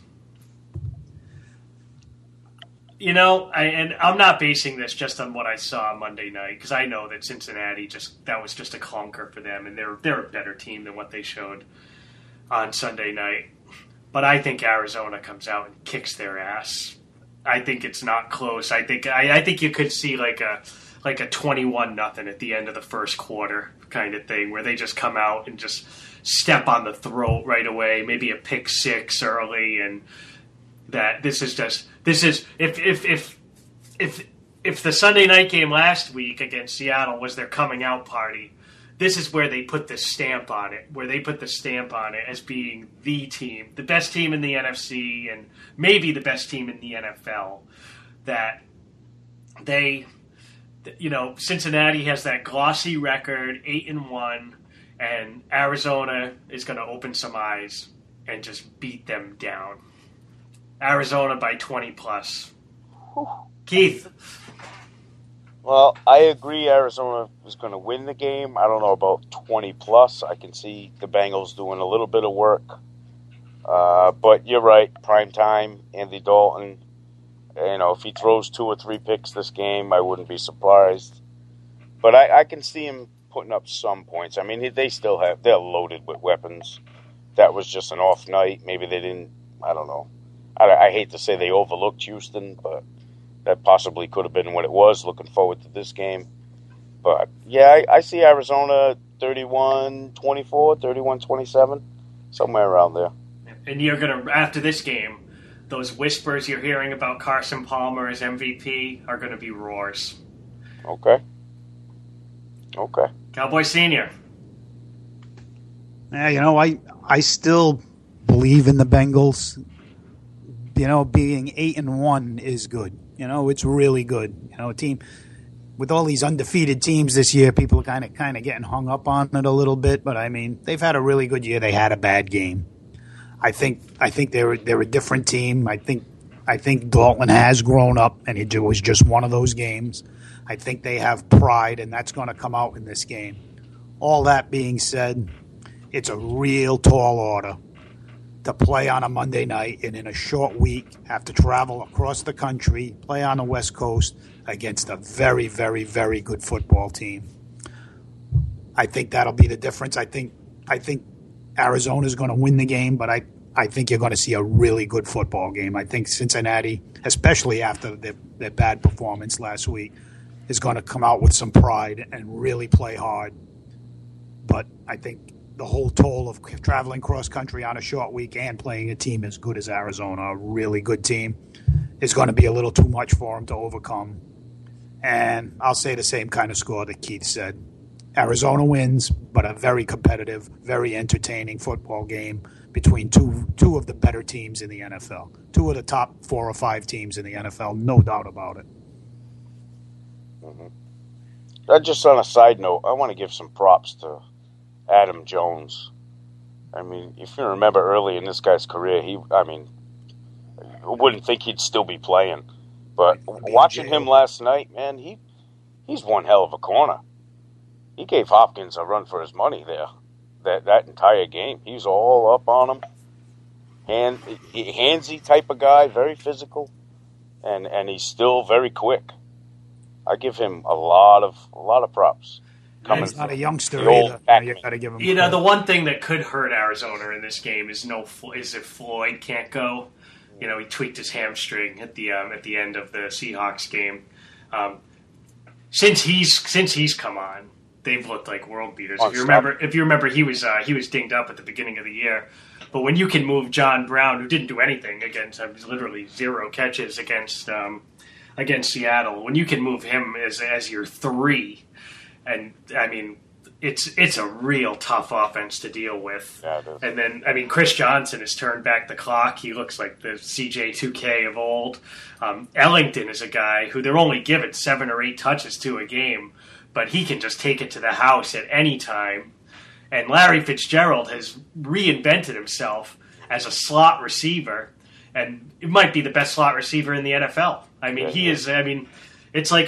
You know, I'm not basing this just on what I saw Monday night, because I know that Cincinnati that was just a clunker for them, and they're a better team than what they showed on Sunday night. But I think Arizona comes out and kicks their ass. I think it's not close. I think you could see like a 21-0 at the end of the first quarter kind of thing, where they just come out and just step on the throat right away, maybe a pick six early, and that this is if the Sunday night game last week against Seattle was their coming out party, this is where they put the stamp on it, as being the team, the best team in the NFC, and maybe the best team in the NFL. That Cincinnati has that glossy record, 8-1, and Arizona is going to open some eyes and just beat them down. Arizona by 20+. Keith. Well, I agree Arizona is going to win the game. I don't know about 20+. I can see the Bengals doing a little bit of work. But you're right, prime time, Andy Dalton. If he throws 2 or 3 picks this game, I wouldn't be surprised. But I can see him putting up some points. I mean, they're loaded with weapons. That was just an off night. Maybe they didn't, I don't know. I hate to say they overlooked Houston, but that possibly could have been what it was. Looking forward to this game. But, yeah, I see Arizona 31-24, 31-27, somewhere around there. And you're going to, after this game, those whispers you're hearing about Carson Palmer as MVP are going to be roars. Okay. Cowboy Senior. Yeah, I still believe in the Bengals. Being 8-1 is good. It's really good. A team with all these undefeated teams this year, people are kind of getting hung up on it a little bit. But I mean, they've had a really good year. They had a bad game. I think they're a different team. I think Dalton has grown up, and it was just one of those games. I think they have pride, and that's going to come out in this game. All that being said, it's a real tall order to play on a Monday night and in a short week have to travel across the country, play on the West Coast against a very, very, very good football team. I think that'll be the difference. I think Arizona's going to win the game, but I think you're going to see a really good football game. I think Cincinnati, especially after their bad performance last week, is going to come out with some pride and really play hard. But I think the whole toll of traveling cross-country on a short week and playing a team as good as Arizona, a really good team, is going to be a little too much for them to overcome. And I'll say the same kind of score that Keith said. Arizona wins, but a very competitive, very entertaining football game between two of the better teams in the NFL. 2 of the top 4 or 5 teams in the NFL, no doubt about it. Mm-hmm. Just on a side note, I want to give some props to Adam Jones. I mean, if you remember early in this guy's career, I wouldn't think he'd still be playing. But watching him last night, man, he's one hell of a corner. He gave Hopkins a run for his money there. That entire game, he was all up on him. Handsy type of guy, very physical, and he's still very quick. I give him a lot of props. He's not a youngster either. You got to give him. The one thing that could hurt Arizona in this game is if Floyd can't go. He tweaked his hamstring at the end of the Seahawks game. Since he's come on, they've looked like world beaters. If you remember, he was dinged up at the beginning of the year. But when you can move John Brown, who didn't do anything against him, literally 0 catches against against Seattle, when you can move him as your 3, and I mean, it's a real tough offense to deal with. Yeah, it is. And then, I mean, Chris Johnson has turned back the clock. He looks like the CJ2K of old. Ellington is a guy who they're only given 7 or 8 touches to a game, but he can just take it to the house at any time. And Larry Fitzgerald has reinvented himself as a slot receiver, and it might be the best slot receiver in the NFL. I mean, he is. I mean, it's like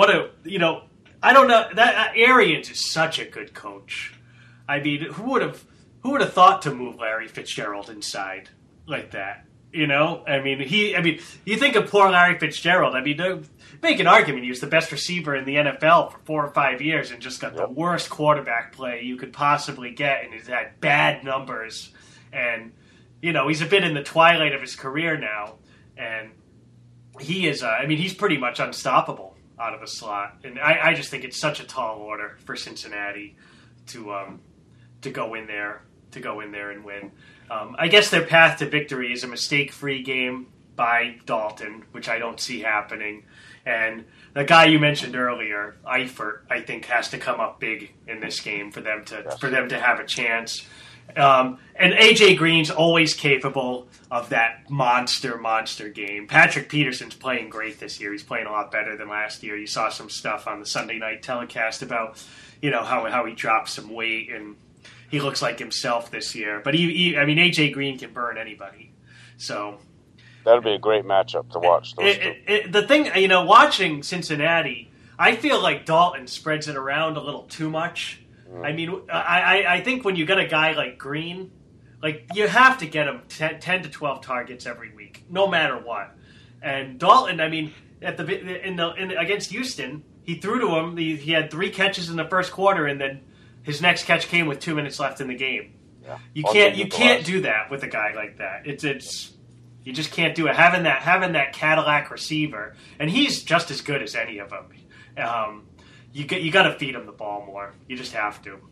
I don't know. That Arians is such a good coach. I mean, who would have thought to move Larry Fitzgerald inside like that? You know, I mean, you think of poor Larry Fitzgerald. I mean, make an argument he was the best receiver in the NFL for 4 or 5 years and just got the worst quarterback play you could possibly get, and he's had bad numbers. And you know, he's a bit in the twilight of his career now, and he is. I mean, he's pretty much unstoppable out of a slot, and I just think it's such a tall order for Cincinnati to go in there and win. I guess their path to victory is a mistake-free game by Dalton, which I don't see happening. And the guy you mentioned earlier, Eifert, I think has to come up big in this game for them to have a chance. And AJ Green's always capable of that monster game. Patrick Peterson's playing great this year. He's playing a lot better than last year. You saw some stuff on the Sunday night telecast about, you know, how he dropped some weight and he looks like himself this year. But I mean, AJ Green can burn anybody. So that'll be a great matchup to watch. The thing, you know, watching Cincinnati, I feel like Dalton spreads it around a little too much. I mean, I think when you got a guy like Green, like you have to get him 10 to 12 targets every week, no matter what. And Dalton, I mean, against Houston, he threw to him. He had 3 catches in the first quarter, and then his next catch came with 2 minutes left in the game. Yeah. You can't do that with a guy like that. It's you just can't do it. Having that Cadillac receiver, and he's just as good as any of them. You got to feed him the ball more. You just have to.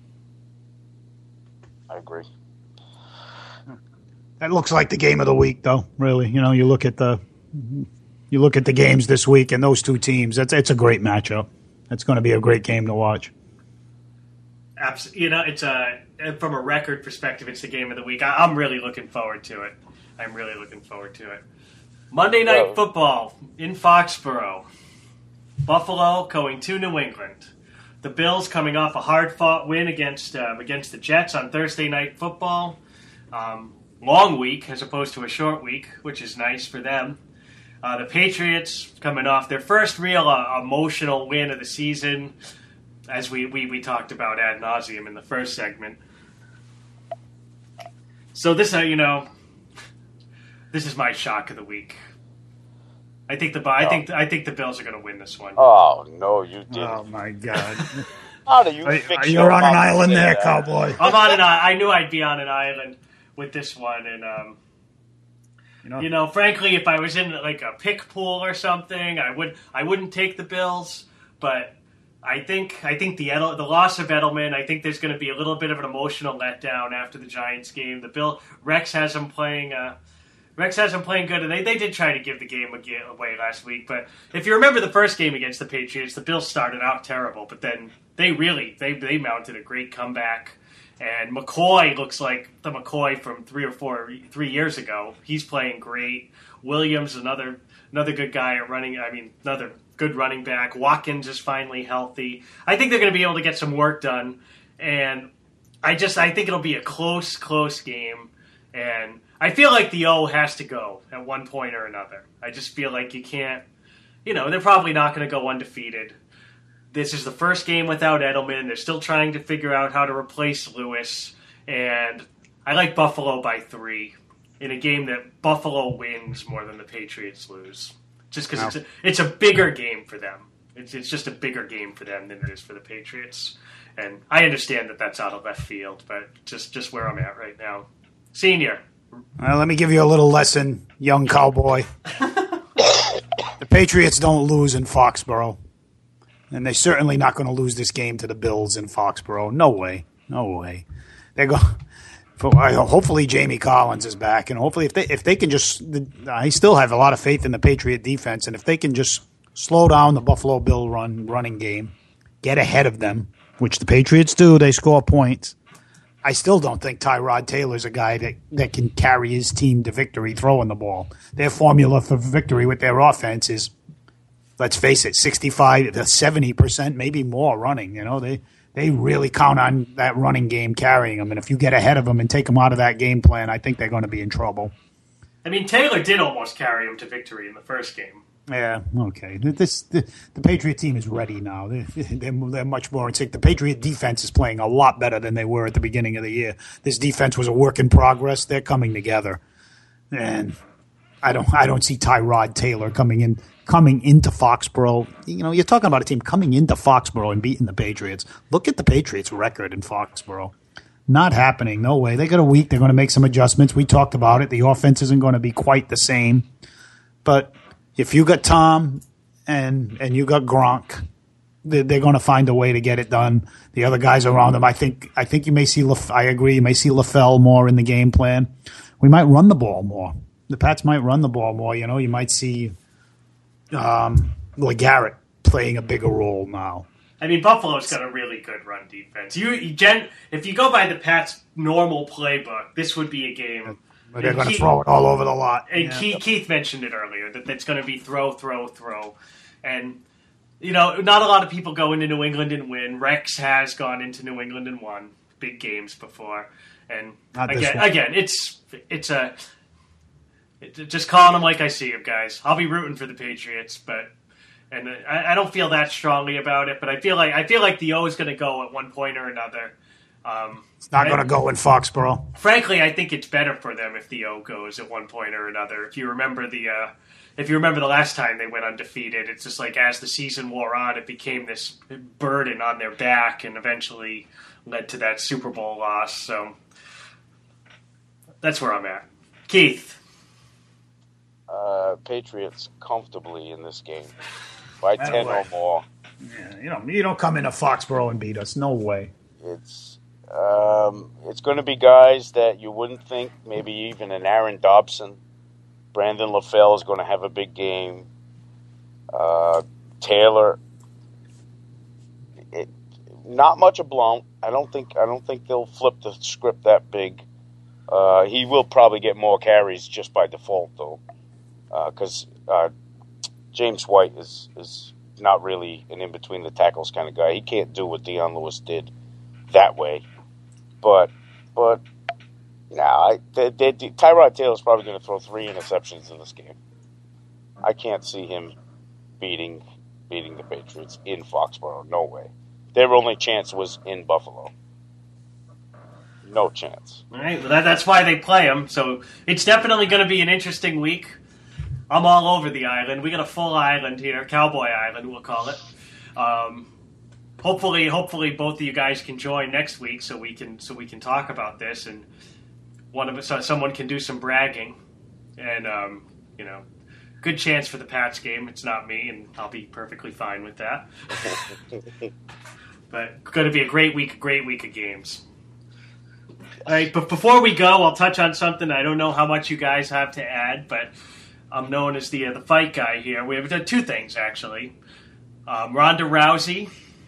I agree. That looks like the game of the week, though. Really, you know, you look at the games this week, and those 2 teams. It's a great matchup. It's going to be a great game to watch. Absolutely. You know, it's from a record perspective, it's the game of the week. I'm really looking forward to it. Monday Night Football in Foxborough. Buffalo going to New England. The Bills coming off a hard-fought win against the Jets on Thursday Night Football. Long week as opposed to a short week, which is nice for them. The Patriots coming off their first real emotional win of the season, as we talked about ad nauseum in the first segment. So this, this is my shock of the week. I think the Bills are going to win this one. Oh no, you didn't! Oh my God! How do you fix you're on an island there, cowboy? I'm on an island. I knew I'd be on an island with this one, and frankly, if I was in like a pick pool or something, I wouldn't take the Bills. But I think the loss of Edelman, I think there's going to be a little bit of an emotional letdown after the Giants game. Rex has them playing. Rex has them playing good, and they did try to give the game away last week. But if you remember the first game against the Patriots, the Bills started out terrible, but then they mounted a great comeback. And McCoy looks like the McCoy from 3 years ago. He's playing great. Williams, another good guy at running. I mean, another good running back. Watkins is finally healthy. I think they're going to be able to get some work done, and I think it'll be a close game. And I feel like the O has to go at one point or another. I just feel like you can't, they're probably not going to go undefeated. This is the first game without Edelman. They're still trying to figure out how to replace Lewis. And I like Buffalo by 3 in a game that Buffalo wins more than the Patriots lose. Just because it's a bigger game for them. It's just a bigger game for them than it is for the Patriots. And I understand that that's out of left field, but just where I'm at right now. Senior. Let me give you a little lesson, young cowboy. The Patriots don't lose in Foxborough. And they're certainly not going to lose this game to the Bills in Foxborough. No way. hopefully Jamie Collins is back, and hopefully if they can just, I still have a lot of faith in the Patriot defense, and if they can just slow down the Buffalo Bill running game, get ahead of them, which the Patriots do, they score points. I still don't think Tyrod Taylor's a guy that can carry his team to victory throwing the ball. Their formula for victory with their offense is, let's face it, 65 to 70%, maybe more running. They really count on that running game carrying them. And if you get ahead of them and take them out of that game plan, I think they're going to be in trouble. I mean, Taylor did almost carry him to victory in the first game. Yeah, okay. The Patriot team is ready now. They're much more in sync. The Patriot defense is playing a lot better than they were at the beginning of the year. This defense was a work in progress. They're coming together. And I don't see Tyrod Taylor coming into Foxborough. You're talking about a team coming into Foxborough and beating the Patriots. Look at the Patriots' record in Foxborough. Not happening. No way. They got a week. They're going to make some adjustments. We talked about it. The offense isn't going to be quite the same. But if you got Tom and you got Gronk, they're going to find a way to get it done. The other guys around them, I think you may see. I agree. You may see LaFell more in the game plan. We might run the ball more. The Pats might run the ball more. You might see LeGarrette playing a bigger role now. I mean, Buffalo's got a really good run defense. If you go by the Pats' normal playbook, this would be a game. But they're going to throw it all over the lot. And Keith mentioned it earlier, that it's going to be throw. And, not a lot of people go into New England and win. Rex has gone into New England and won big games before. And again, it's just calling them like I see them, guys. I'll be rooting for the Patriots, and I don't feel that strongly about it. But I feel like the O is going to go at one point or another. It's not going to go in Foxborough. Frankly, I think it's better for them if the O goes at one point or another. If you remember the last time they went undefeated, it's just like as the season wore on, it became this burden on their back, and eventually led to that Super Bowl loss. So that's where I'm at. Keith. Patriots comfortably in this game by 10 or more. Yeah, you don't come into Foxborough and beat us. No way. It's going to be guys that you wouldn't think, maybe even an Aaron Dobson. Brandon LaFell is going to have a big game. Taylor, not much a blunt. I don't think they'll flip the script that big. He will probably get more carries just by default, though, because James White is not really an in-between the tackles kind of guy. He can't do what Dion Lewis did that way. But Tyrod Taylor's probably going to throw 3 interceptions in this game. I can't see him beating the Patriots in Foxborough. No way. Their only chance was in Buffalo. No chance. All right, well, that's why they play them. So it's definitely going to be an interesting week. I'm all over the island. We got a full island here, Cowboy Island, we'll call it. Hopefully, both of you guys can join next week so we can talk about this, and someone can do some bragging, and good chance for the Pats game. It's not me, and I'll be perfectly fine with that. But going to be a great week of games. All right, but before we go, I'll touch on something. I don't know how much you guys have to add, but I'm known as the fight guy here. We have done 2 things, actually. Ronda Rousey.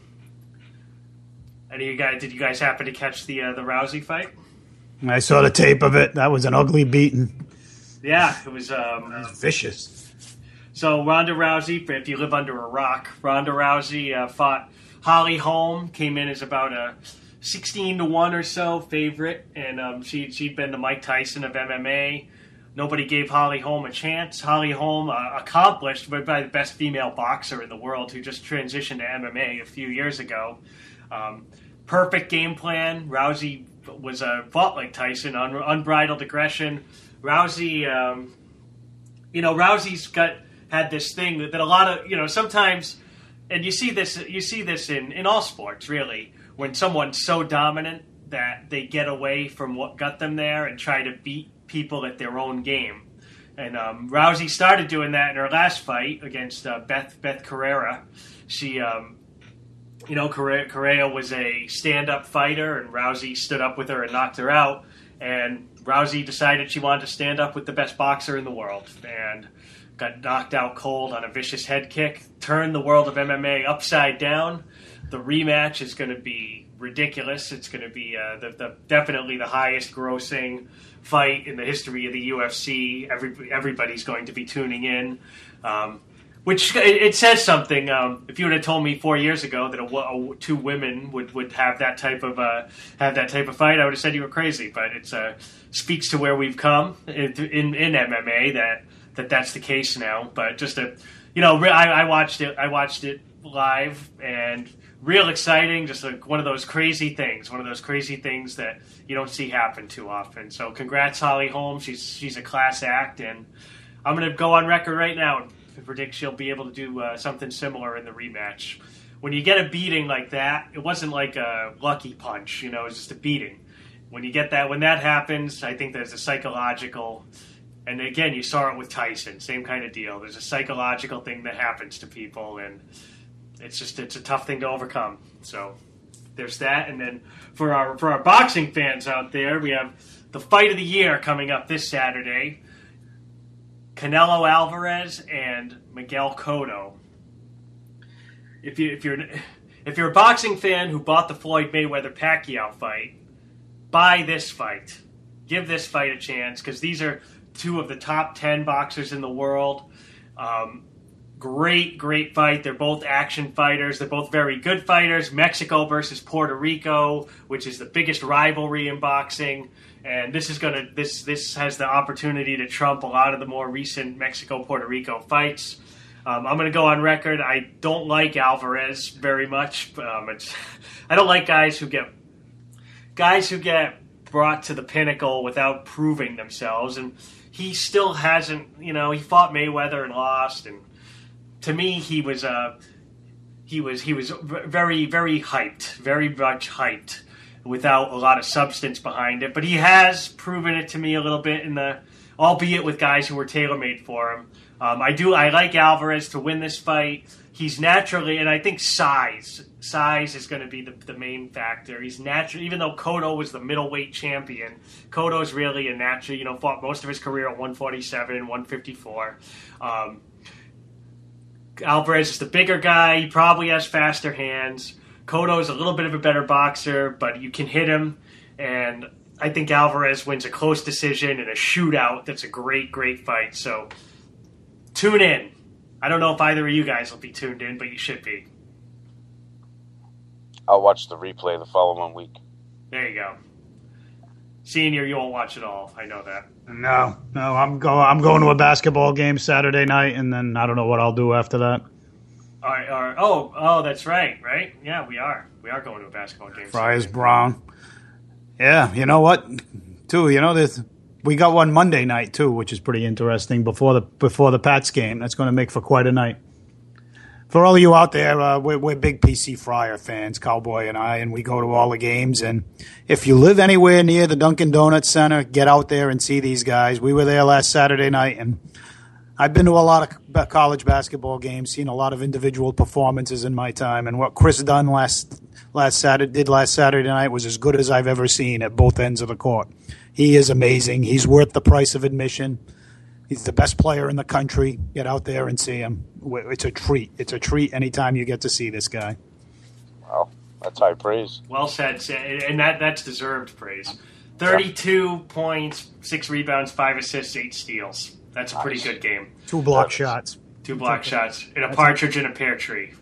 Did you guys happen to catch the Rousey fight? I saw the tape of it. That was an ugly beating. Yeah, it was vicious. So Ronda Rousey, if you live under a rock, Ronda Rousey fought Holly Holm, came in as about a 16-1 or so favorite, and she'd been the Mike Tyson of MMA. Nobody gave Holly Holm a chance. Holly Holm, accomplished by the best female boxer in the world, who just transitioned to MMA a few years ago. Perfect game plan. Rousey was fought like Tyson, unbridled aggression. Rousey, Rousey's had this thing that a lot of sometimes, and you see this in all sports really, when someone's so dominant that they get away from what got them there and try to beat people at their own game. And Rousey started doing that in her last fight against Beth Carrera. She Correa was a stand-up fighter, and Rousey stood up with her and knocked her out. and Rousey decided she wanted to stand up with the best boxer in the world, and got knocked out cold on a vicious head kick, turned the world of MMA upside down. The rematch is going to be ridiculous. It's going to be definitely the highest grossing fight in the history of the UFC. Everybody's going to be tuning in, which it says something. If you would have told me 4 years ago that two women would have that type of fight, I would have said you were crazy. But it speaks to where we've come in MMA that's the case now. But just I watched it live, and real exciting, just like one of those crazy things that you don't see happen too often. So congrats, Holly Holm. She's a class act, and I'm going to go on record right now and predict she'll be able to do something similar in the rematch. When you get a beating like that, it wasn't like a lucky punch, it was just a beating. When that happens, I think there's a psychological, and again, you saw it with Tyson, same kind of deal. There's a psychological thing that happens to people, and it's a tough thing to overcome. So there's that. And then for our boxing fans out there, we have the fight of the year coming up this Saturday. Canelo Alvarez and Miguel Cotto. If you're a boxing fan who bought the Floyd Mayweather-Pacquiao fight, buy this fight. Give this fight a chance, because these are two of the top 10 boxers in the world. Great fight. They're both action fighters. They're both very good fighters. Mexico versus Puerto Rico, which is the biggest rivalry in boxing. And this has the opportunity to trump a lot of the more recent Mexico-Puerto Rico fights. I'm going to go on record. I don't like Alvarez very much. I don't like guys who get brought to the pinnacle without proving themselves. And he still hasn't. He fought Mayweather and lost. And to me, he was very, very hyped, very much hyped, without a lot of substance behind it. But he has proven it to me a little bit albeit with guys who were tailor-made for him. I like Alvarez to win this fight. He's naturally, and I think size is going to be the main factor. He's natural, even though Cotto was the middleweight champion. Cotto's really a natural, fought most of his career at 147, 154. Alvarez is the bigger guy. He probably has faster hands. Cotto's a little bit of a better boxer, but you can hit him. And I think Alvarez wins a close decision in a shootout. That's a great fight. So tune in. I don't know if either of you guys will be tuned in, but you should be. I'll watch the replay the following week. There you go. Senior, you won't watch it all. I know that. No, I'm going to a basketball game Saturday night, and then I don't know what I'll do after that. All right. Oh, that's right. Yeah, we are. We are going to a basketball game. Friars Brown. Yeah, you know what? Too, we got one Monday night too, which is pretty interesting before the Pats game. That's going to make for quite a night. For all of you out there, we're big PC Friar fans, Cowboy and I, and we go to all the games. And if you live anywhere near the Dunkin' Donuts Center, get out there and see these guys. We were there last Saturday night, and I've been to a lot of college basketball games, seen a lot of individual performances in my time, and what Chris Dunn last Saturday night was as good as I've ever seen at both ends of the court. He is amazing. He's worth the price of admission. He's the best player in the country. Get out there and see him. It's a treat. It's a treat anytime you get to see this guy. Wow, that's high praise. Well said, and that's deserved praise. 32 points, 6 rebounds, 5 assists, 8 steals. That's a pretty good game. 2 block shots. 2 block shots. And a partridge in a pear tree.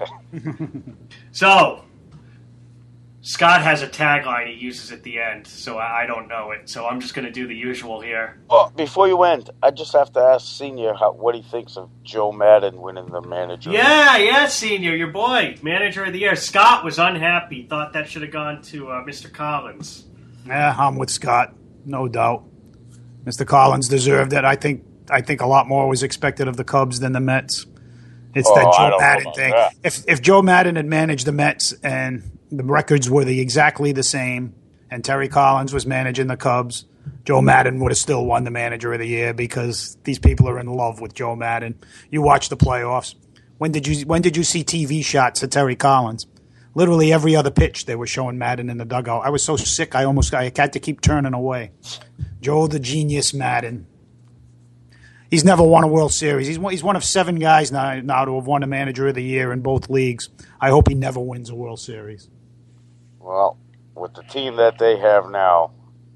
So, Scott has a tagline he uses at the end, so I don't know it. So I'm just going to do the usual here. Well, before you end, I just have to ask Senior what he thinks of Joe Madden winning the manager. Yeah, Senior, your boy, manager of the year. Scott was unhappy, thought that should have gone to Mr. Collins. Yeah, I'm with Scott, no doubt. Mr. Collins deserved it. I think a lot more was expected of the Cubs than the Mets. It's that Joe Madden thing. That. If Joe Madden had managed the Mets and the records were exactly the same, and Terry Collins was managing the Cubs, Joe Madden would have still won the manager of the year, because these people are in love with Joe Madden. You watch the playoffs. When did you see TV shots of Terry Collins? Literally every other pitch they were showing Madden in the dugout. I was so sick I had to keep turning away. Joe the Genius Madden. He's never won a World Series. He's one of 7 guys now to have won a Manager of the Year in both leagues. I hope he never wins a World Series. Well, with the team that they have now,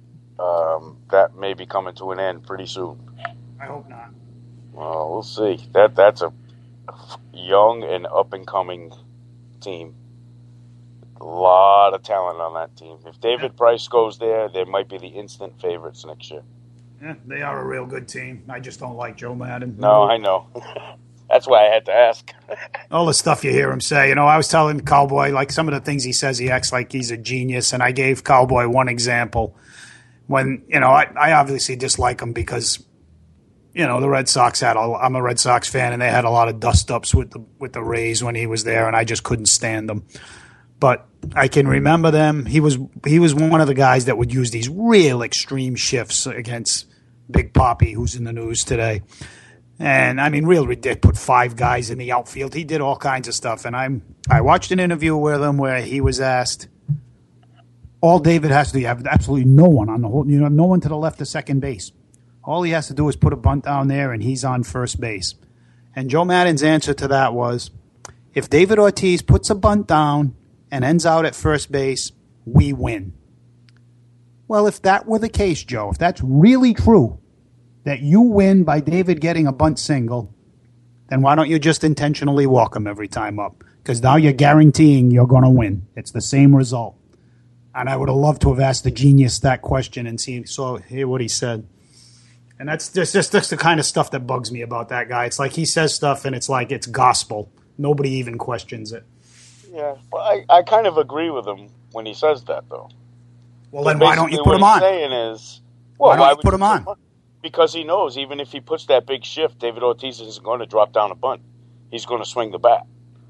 that may be coming to an end pretty soon. I hope not. Well, we'll see. That's a young and up-and-coming team. A lot of talent on that team. If David Price goes there, they might be the instant favorites next year. Yeah, they are a real good team. I just don't like Joe Madden. No, I know. That's why I had to ask. All the stuff you hear him say. I was telling Cowboy, like some of the things he says, he acts like he's a genius. And I gave Cowboy one example. When, I obviously dislike him because, the Red Sox I'm a Red Sox fan, and they had a lot of dust-ups with the Rays when he was there, and I just couldn't stand them. But I can remember them. He was one of the guys that would use these real extreme shifts against Big Papi, who's in the news today. And, real ridiculous. Put 5 guys in the outfield. He did all kinds of stuff. And I watched an interview with him where he was asked, all David has to do, you have absolutely no one on the whole, no one to the left of second base. All he has to do is put a bunt down there, and he's on first base. And Joe Madden's answer to that was, if David Ortiz puts a bunt down and ends out at first base, we win. Well, if that were the case, Joe, if that's really true, that you win by David getting a bunt single, then why don't you just intentionally walk him every time up? Because now you're guaranteeing you're going to win. It's the same result. And I would have loved to have asked the genius that question and hear what he said. And that's the kind of stuff that bugs me about that guy. It's like he says stuff and it's like it's gospel. Nobody even questions it. Yeah, but I kind of agree with him when he says that, though. Well, then why don't you put him on? What he's saying is, why don't you put him on? Because he knows even if he puts that big shift, David Ortiz isn't going to drop down a bunt. He's going to swing the bat.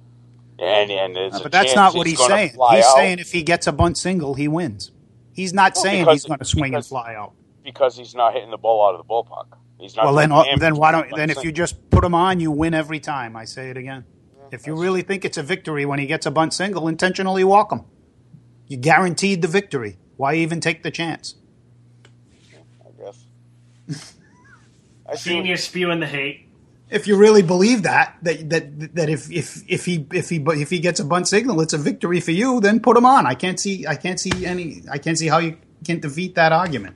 And there's but that's not what he's saying. He's saying if he gets a bunt single, he wins. He's not saying he's going to swing and fly out. Because he's not hitting the ball out of the ballpark. He's not. Well, then why don't? Then if you just put him on, you win every time. I say it again. Yeah, if you really think it's a victory when he gets a bunt single, intentionally walk him. You guaranteed the victory. Why even take the chance? I guess. Senior spewing the hate. If you really believe that if he gets a bunt signal, it's a victory for you, then put him on. I can't see how you can defeat that argument.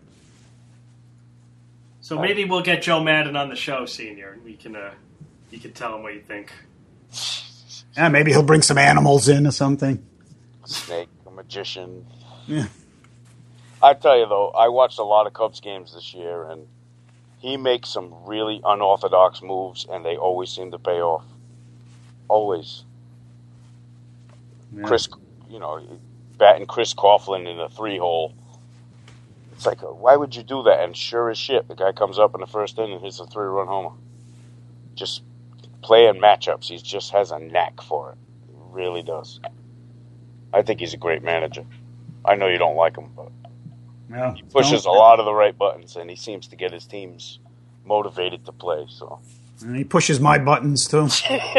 So maybe we'll get Joe Madden on the show, Senior, and you can tell him what you think. Yeah, maybe he'll bring some animals in or something. Snake, a magician. Yeah. I tell you though, I watched a lot of Cubs games this year, and he makes some really unorthodox moves, and they always seem to pay off. Always. Yeah. Batting Chris Coughlin in a 3-hole. It's like, why would you do that? And sure as shit, the guy comes up in the first inning and hits a 3-run homer. Just playing matchups. He just has a knack for it. He really does. I think he's a great manager. I know you don't like him, but he pushes a lot of the right buttons, and he seems to get his teams motivated to play. So and he pushes my buttons, too.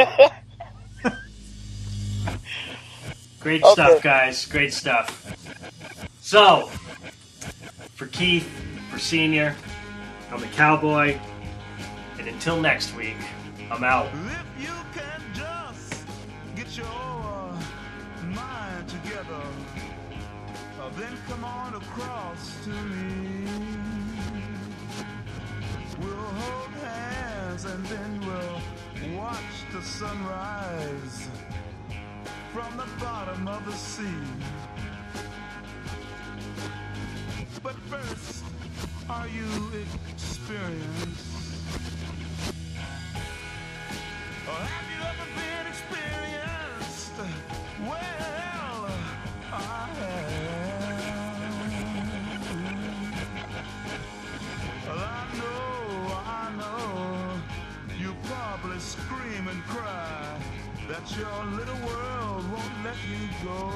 Great stuff, guys. Great stuff. So, for Keith, for Senior, I'm the Cowboy, and until next week, I'm out. If you can just get your mind together, then come on across to me. We'll hold hands and then we'll watch the sunrise from the bottom of the sea. But first, are you experienced? Or have you ever been experienced? Well, I have. Well, I know, you probably scream and cry that your little world won't let you go.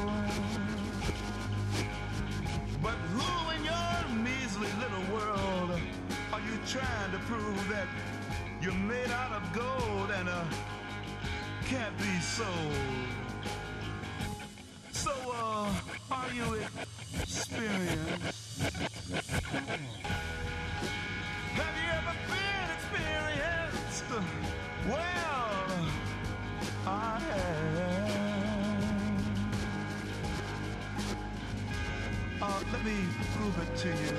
But who in your measly little world are you trying to prove that you're made out of gold and can't be sold? Are you experienced? Have you ever been experienced? Well, I have. Let me prove it to you.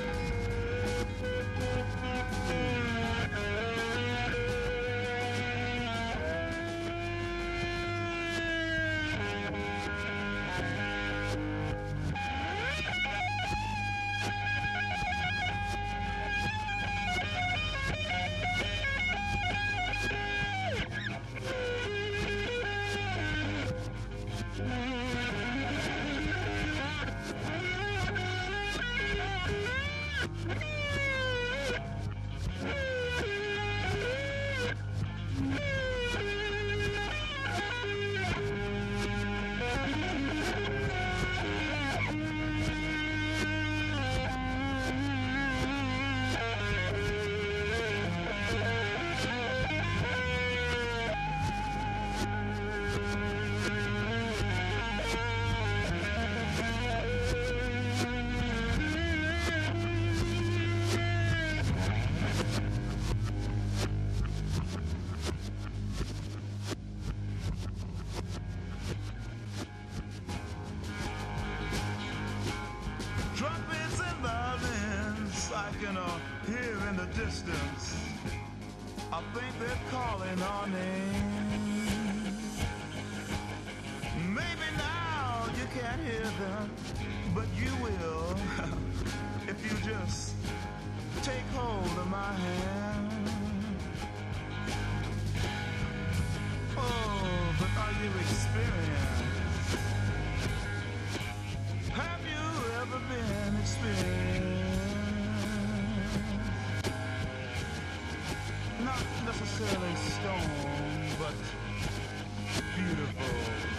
Trumpets and violins I can hear in the distance. I think they're calling our name. Maybe now you can't hear them, but you will if you just take hold of my hand. Oh, but are you experienced? Have you ever been experienced? Not necessarily stone, but beautiful.